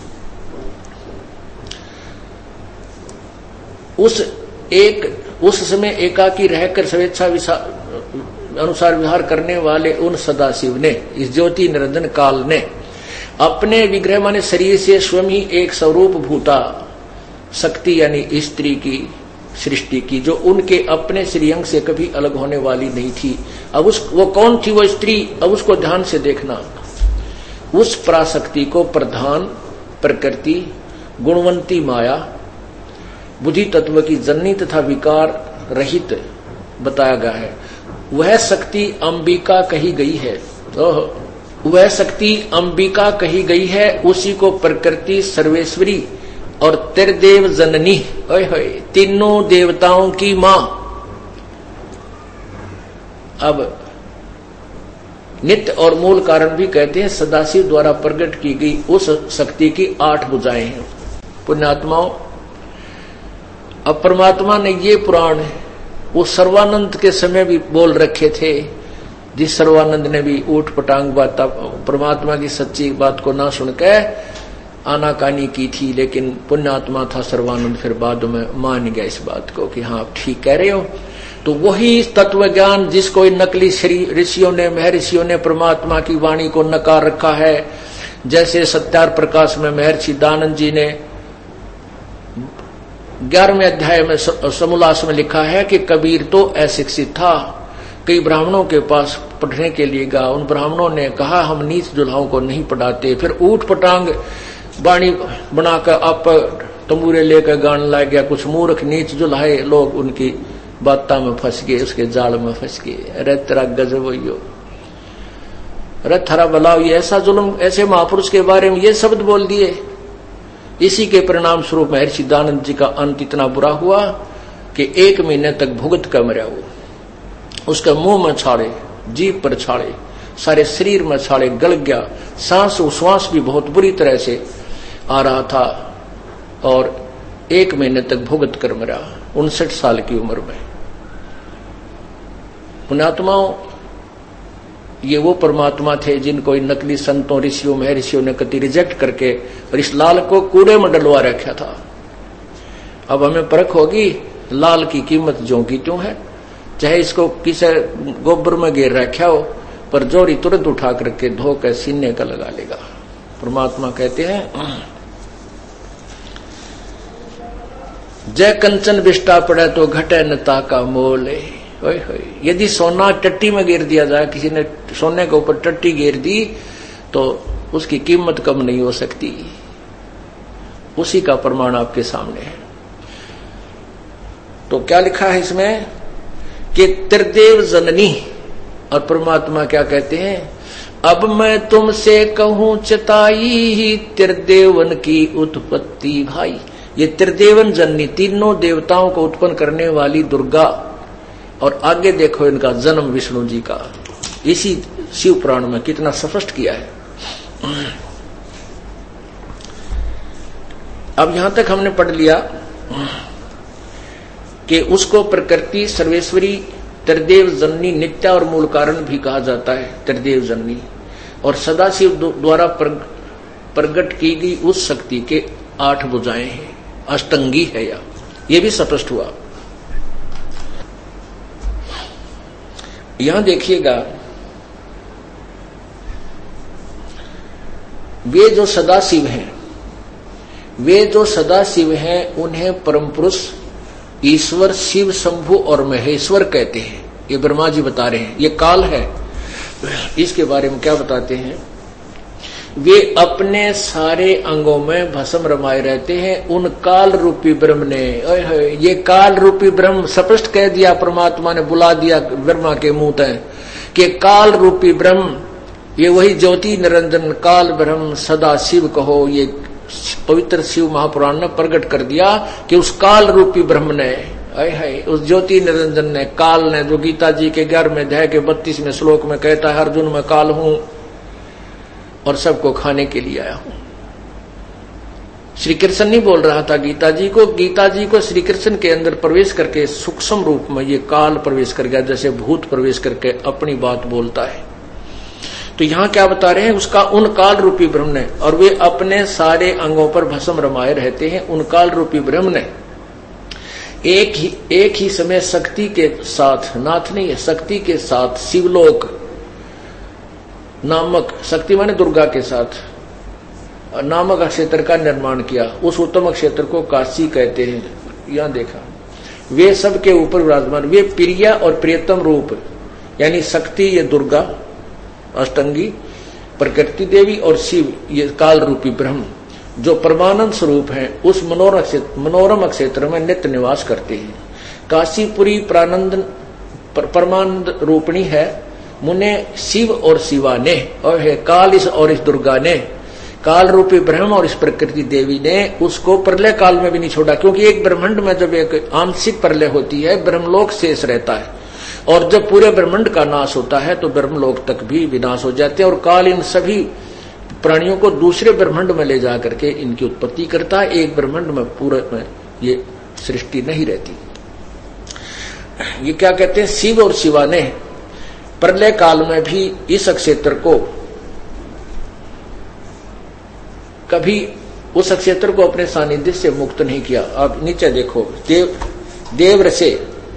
उस समय एकाकी रहकर स्वेच्छा अनुसार विहार करने वाले उन सदाशिव ने, इस ज्योति निरंजन काल ने अपने विग्रह माने शरीर से स्वयं ही एक स्वरूप भूता शक्ति यानी स्त्री की सृष्टि की, जो उनके अपने श्रीअंग से कभी अलग होने वाली नहीं थी। अब वो कौन थी वो स्त्री? अब उसको ध्यान से देखना। उस पराशक्ति को प्रधान प्रकृति, गुणवंती माया, बुद्धि तत्व की जननी तथा विकार रहित बताया गया है। वह शक्ति अंबिका कही गई है। वह शक्ति अंबिका कही गई है, उसी को प्रकृति सर्वेश्वरी और त्रिदेव जननी, तीनों देवताओं की मां। अब नित्य और मूल कारण भी कहते हैं सदाशिव द्वारा प्रकट की गई उस शक्ति की 8 भुजाएं हैं। पुण्यात्माओं, अब परमात्मा ने ये पुराण वो सर्वानंद के समय भी बोल रखे थे, जिस सर्वानंद ने भी ऊट पटांग बात परमात्मा की सच्ची बात को ना सुनकर आनाकानी की थी, लेकिन पुण्यात्मा था सर्वानंद, फिर बाद में मान गया इस बात को कि हाँ आप ठीक कह रहे हो। तो वही तत्व ज्ञान जिसको इन नकली ऋषियों ने, महर्षियों ने परमात्मा की वाणी को नकार रखा है। जैसे सत्यार प्रकाश में महर्षि दानंद जी ने 11वें अध्याय में समूलास में लिखा है कि कबीर तो अशिक्षित था, कई ब्राह्मणों के पास पढ़ने के लिए गया। उन ब्राह्मणों ने कहा हम नीच दुल्हाओं को नहीं पढ़ाते। फिर ऊट पटांग बाणी बनाकर आप तंबूरे लेकर गाने लग गया। कुछ मूर्ख नीच दुल्हाए लोग उनकी बातों में फंस गए, उसके जाल में फंस गए। अरे तेरा गजब हो, अरे थारा भला, ये ऐसा जुल्म, ऐसे महापुरुष के बारे में ये शब्द बोल दिए। इसी के परिणाम स्वरूप महर्षि दयानंद जी का अंत इतना बुरा हुआ कि 1 महीने तक भुगत कर मरा वो। उसका मुंह में छाड़े, जीभ पर छाड़े, सारे शरीर में छाड़े, गल गया, सांस उश्वास भी बहुत बुरी तरह से आ रहा था और 1 महीने तक भुगत कर मरा 59 साल की उम्र में। पुण्यात्माओं, ये वो परमात्मा थे जिनको इन नकली संतों, ऋषियों, महर्षियों ने कति रिजेक्ट करके और इस लाल को कूड़े में डलवा रखा था। अब हमें परख होगी लाल की कीमत जो की त्यों है, चाहे इसको किसी गोबर में घेर रखा हो, पर जोड़ी तुरंत उठा करके धो कर सीने का लगा लेगा। परमात्मा कहते हैं, जय कंचन बिष्टा पड़े तो घटे न ताका मोल। यदि सोना टट्टी में गिर दिया जाए, किसी ने सोने के ऊपर टट्टी गिर दी तो उसकी कीमत कम नहीं हो सकती। उसी का प्रमाण आपके सामने है। तो क्या लिखा है इसमें कि त्रिदेव जननी, और परमात्मा क्या कहते हैं, अब मैं तुमसे कहूं चताई त्रिदेवन की उत्पत्ति भाई। ये त्रिदेवन जननी, तीनों देवताओं को उत्पन्न करने वाली दुर्गा, और आगे देखो इनका जन्म विष्णु जी का, इसी शिव पुराण में कितना स्पष्ट किया है। अब यहां तक हमने पढ़ लिया कि उसको प्रकृति सर्वेश्वरी त्रिदेव जननी नित्या और मूल कारण भी कहा जाता है, त्रिदेव जननी, और सदाशिव द्वारा प्रकट की गई उस शक्ति के 8 भुजाएं हैं, अष्टंगी है ये भी स्पष्ट हुआ। यहां देखिएगा, वे जो सदाशिव हैं, वे जो सदाशिव हैं उन्हें परम पुरुष ईश्वर शिव शंभु और महेश्वर कहते हैं। ये ब्रह्मा जी बता रहे हैं। ये काल है, इसके बारे में क्या बताते हैं, वे अपने सारे अंगों में भस्म रमाए रहते हैं उन काल रूपी ब्रह्म ने। ये काल रूपी ब्रह्म स्पष्ट कह दिया, परमात्मा ने बुला दिया ब्रह्मा के मुंह तक कि काल रूपी ब्रह्म, ये वही ज्योति निरंजन काल ब्रह्म सदा शिव कहो। ये पवित्र शिव महापुराण ने प्रकट कर दिया कि उस काल रूपी ब्रह्म ने, उस ज्योति निरंजन ने, काल ने, जो गीता जी के 11वें अध्याय के 32वें श्लोक में कहता है, अर्जुन मैं काल हूं और सबको खाने के लिए आया हूं। श्री कृष्ण नहीं बोल रहा था गीता जी को श्री कृष्ण के अंदर प्रवेश करके सूक्ष्म रूप में ये काल प्रवेश कर गया, जैसे भूत प्रवेश करके अपनी बात बोलता है। तो यहां क्या बता रहे हैं, उसका उन काल रूपी ब्रह्म ने, और वे अपने सारे अंगों पर भस्म रमाए रहते हैं उन काल रूपी ब्रह्म ने। एक ही समय शक्ति के साथ, नाथ नहीं है, शक्ति के साथ शिवलोक नामक, शक्ति माने दुर्गा के साथ, नामक क्षेत्र का निर्माण किया। उस उत्तम क्षेत्र को काशी कहते हैं। यहां देखा, वे सब के ऊपर विराजमान, वे प्रिया और प्रियतम रूप, यानी शक्ति ये दुर्गा अष्टंगी, प्रकृति देवी, और शिव ये काल रूपी ब्रह्म, जो परमानंद स्वरूप हैं, उस मनोरम क्षेत्र में नित्य निवास करते हैं। काशीपुरी परमानंद रूपणी है। मुने शिव और शिवा ने, और है काल इस और इस दुर्गा ने, काल रूपी ब्रह्म और इस प्रकृति देवी ने उसको प्रलय काल में भी नहीं छोड़ा, क्योंकि एक ब्रह्मांड में जब एक आंशिक प्रलय होती है, ब्रह्मलोक शेष रहता है, और जब पूरे ब्रह्मांड का नाश होता है तो ब्रह्मलोक तक भी विनाश हो जाते हैं, और काल इन सभी प्राणियों को दूसरे ब्रह्मांड में ले जा करके इनकी उत्पत्ति करता है। एक ब्रह्मांड में पूरे में ये सृष्टि नहीं रहती। ये क्या कहते हैं, शिव और शिवा ने प्रलय काल में भी इस क्षेत्र को कभी उस क्षेत्र को अपने सानिध्य से मुक्त नहीं किया। आप नीचे देखो, देव से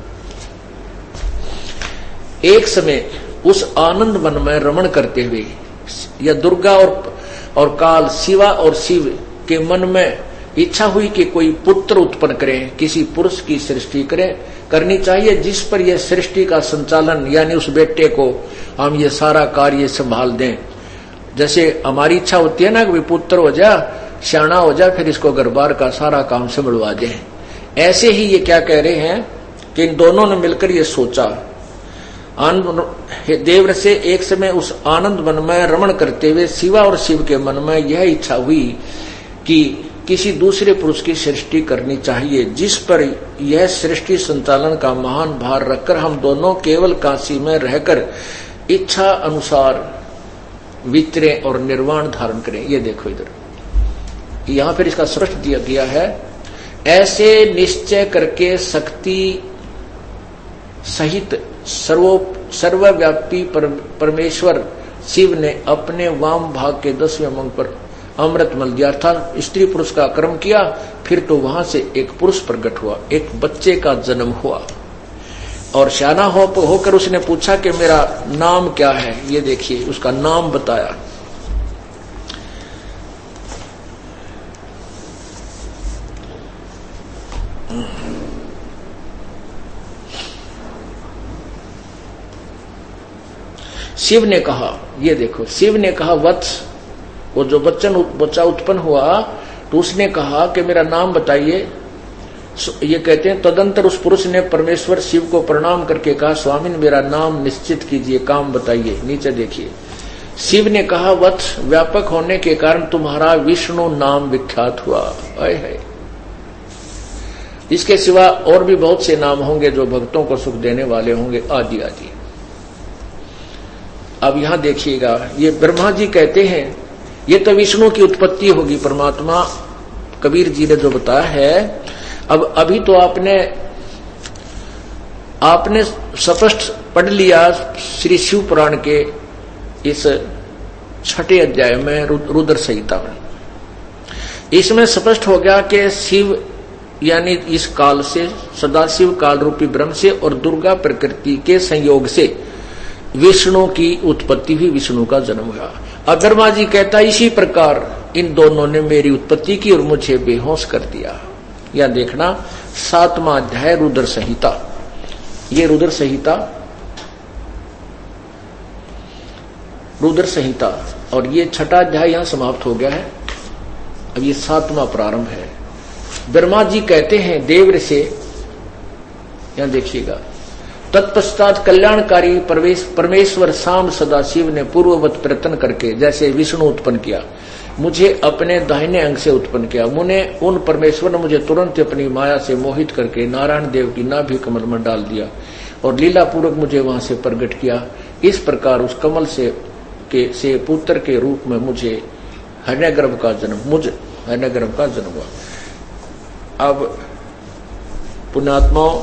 एक समय उस आनंद वन में रमण करते हुए या दुर्गा और काल, शिवा और शिव के मन में इच्छा हुई कि कोई पुत्र उत्पन्न करें, किसी पुरुष की सृष्टि करनी चाहिए जिस पर यह सृष्टि का संचालन, यानी उस बेटे को हम ये सारा कार्य संभाल दें। जैसे हमारी इच्छा होती है ना कि पुत्र हो जा, श्याणा हो जा, फिर इसको घरबार का सारा काम संभलवा दें। ऐसे ही ये क्या कह रहे हैं कि इन दोनों ने मिलकर ये सोचा। देव से एक समय उस आनंद वन में रमण करते हुए शिवा और शिव के मन में यह इच्छा हुई कि किसी दूसरे पुरुष की सृष्टि करनी चाहिए, जिस पर यह सृष्टि संचालन का महान भार रखकर हम दोनों केवल काशी में रहकर इच्छा अनुसार विचरें और निर्वाण धारण करें। ये देखो इधर, यहां पर इसका स्पष्ट दिया गया है, ऐसे निश्चय करके शक्ति सहित सर्वव्यापी परमेश्वर शिव ने अपने वाम भाग के 10वें अंग पर अमृत मल दिया, अर्थात स्त्री पुरुष का कर्म किया। फिर तो वहां से एक पुरुष प्रकट हुआ, एक बच्चे का जन्म हुआ और श्याना होकर उसने पूछा कि मेरा नाम क्या है। ये देखिए उसका नाम बताया। शिव ने कहा, ये देखो, शिव ने कहा वत्स, वो जो बच्चा उत्पन्न हुआ तो उसने कहा कि मेरा नाम बताइए। ये कहते हैं तदंतर उस पुरुष ने परमेश्वर शिव को प्रणाम करके कहा, स्वामी मेरा नाम निश्चित कीजिए, काम बताइए। नीचे देखिए, शिव ने कहा वत्स, व्यापक होने के कारण तुम्हारा विष्णु नाम विख्यात हुआ। है इसके सिवा और भी बहुत से नाम होंगे जो भक्तों को सुख देने वाले होंगे, आदि आदि। अब यहां देखिएगा, ये ब्रह्मा जी कहते हैं ये तो विष्णु की उत्पत्ति होगी, परमात्मा कबीर जी ने जो बताया है। अब अभी तो आपने स्पष्ट पढ़ लिया श्री शिव पुराण के इस 6ठे अध्याय में रुद्र संहिता में। इसमें स्पष्ट हो गया कि शिव यानी इस काल से सदाशिव काल रूपी ब्रह्म से और दुर्गा प्रकृति के संयोग से विष्णु की उत्पत्ति हुई, विष्णु का जन्म हुआ। अधर्मा जी कहता इसी प्रकार इन दोनों ने मेरी उत्पत्ति की और मुझे बेहोश कर दिया। या देखना 7वां अध्याय रुद्र संहिता, ये रुद्र संहिता और ये 6ठा अध्याय यहां समाप्त हो गया है। अब ये 7वां प्रारंभ है। ब्रह्मा जी कहते हैं देव से, यहां देखिएगा, तत्पश्चात कल्याणकारी परमेश्वर शाम सदाशिव ने पूर्ववत प्रयत्न करके जैसे विष्णु उत्पन्न किया, मुझे अपने दाहिने अंग से उत्पन्न किया। उन परमेश्वर ने मुझे तुरंत अपनी माया से मोहित करके नारायण देव की नाभि कमल में डाल दिया और लीला पूर्वक मुझे वहां से प्रकट किया। इस प्रकार उस कमल से पुत्र के रूप में मुझे हिरण्यगर्भ का जन्म हुआ। अब पुण्यात्माओं,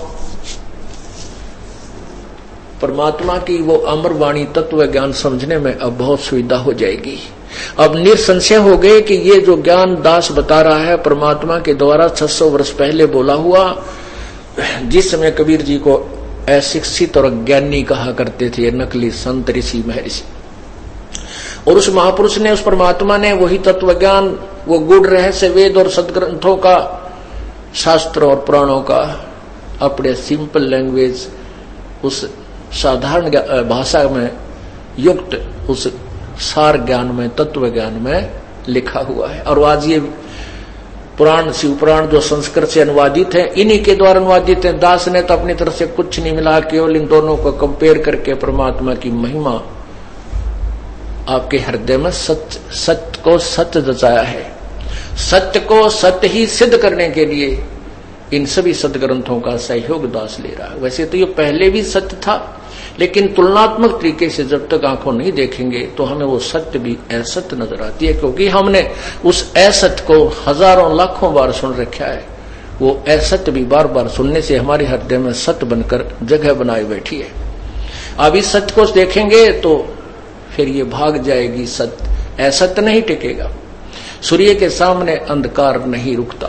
परमात्मा की वो अमर वाणी तत्व ज्ञान समझने में अब बहुत सुविधा हो जाएगी। अब निसंशय हो गए कि ये जो ज्ञान दास बता रहा है परमात्मा के द्वारा 600 वर्ष पहले बोला हुआ, जिस समय कबीर जी को अशिक्षित और अज्ञानी कहा करते थे, नकली संत ऋषि महर्षि, और उस महापुरुष ने, उस परमात्मा ने वही तत्व ज्ञान, वो गूढ़ रहस्य वेद और सदग्रंथों का, शास्त्र और पुराणों का अपने सिंपल लैंग्वेज, उस साधारण भाषा में युक्त उस सार ज्ञान में, तत्व ज्ञान में लिखा हुआ है। और आज ये पुराण, शिव पुराण जो संस्कृत से अनुवादित है, इन्हीं के द्वारा अनुवादित है। दास ने तो अपनी तरफ से कुछ नहीं मिला, केवल इन दोनों को कंपेयर करके परमात्मा की महिमा आपके हृदय में सत्य को सत्य जचाया है। सत्य को सत्य ही सिद्ध करने के लिए इन सभी सदग्रंथों का सहयोग दास ले रहा है। वैसे तो ये पहले भी सत्य था, लेकिन तुलनात्मक तरीके से जब तक आंखों नहीं देखेंगे तो हमें वो सत्य भी असत्य नजर आती है, क्योंकि हमने उस असत्य को हजारों लाखों बार सुन रखा है। वो असत्य भी बार बार सुनने से हमारे हृदय में सत्य बनकर जगह बनाए बैठी है। अब इस सत्य को देखेंगे तो फिर ये भाग जाएगी सत्य, असत्य नहीं टिकेगा। सूर्य के सामने अंधकार नहीं रुकता।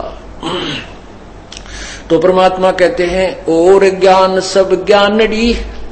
तो परमात्मा कहते हैं, और ज्ञान सब ज्ञानड़ी,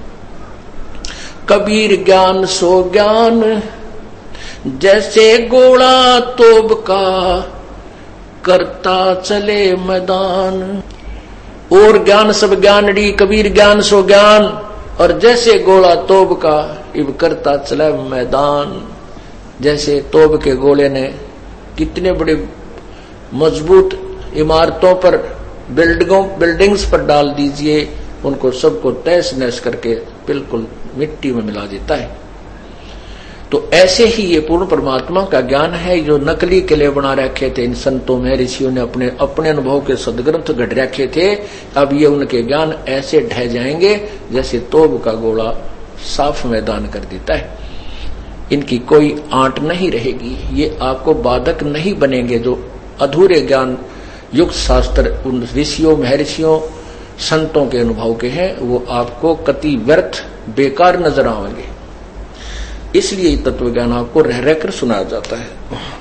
कबीर ज्ञान सो ज्ञान, जैसे गोला तोब का करता चले मैदान। और ज्ञान सब ज्ञानड़ी, कबीर ज्ञान सो ज्ञान, और जैसे गोला तोब का इब करता चले मैदान। जैसे तोब के गोले ने कितने बड़े मजबूत इमारतों पर, बिल्डिंग्स पर डाल दीजिए, उनको सबको तहस नहस करके बिल्कुल मिट्टी में मिला देता है। तो ऐसे ही ये पूर्ण परमात्मा का ज्ञान है जो नकली किले बना रखे थे इन संतों में ऋषियों ने अपने अनुभव के सदग्रंथ गढ़ रखे थे। अब ये उनके ज्ञान ऐसे ढह जाएंगे जैसे तोप का गोला साफ मैदान कर देता है। इनकी कोई आंट नहीं रहेगी, ये आपको बाधक नहीं बनेंगे। जो अधूरे ज्ञान युक्त शास्त्र उन ऋषियों महर्षियों संतों के अनुभव के हैं वो आपको कति व्यर्थ बेकार नजर आएंगे। इसलिए तत्व ज्ञान आपको रह रहकर सुनाया जाता है।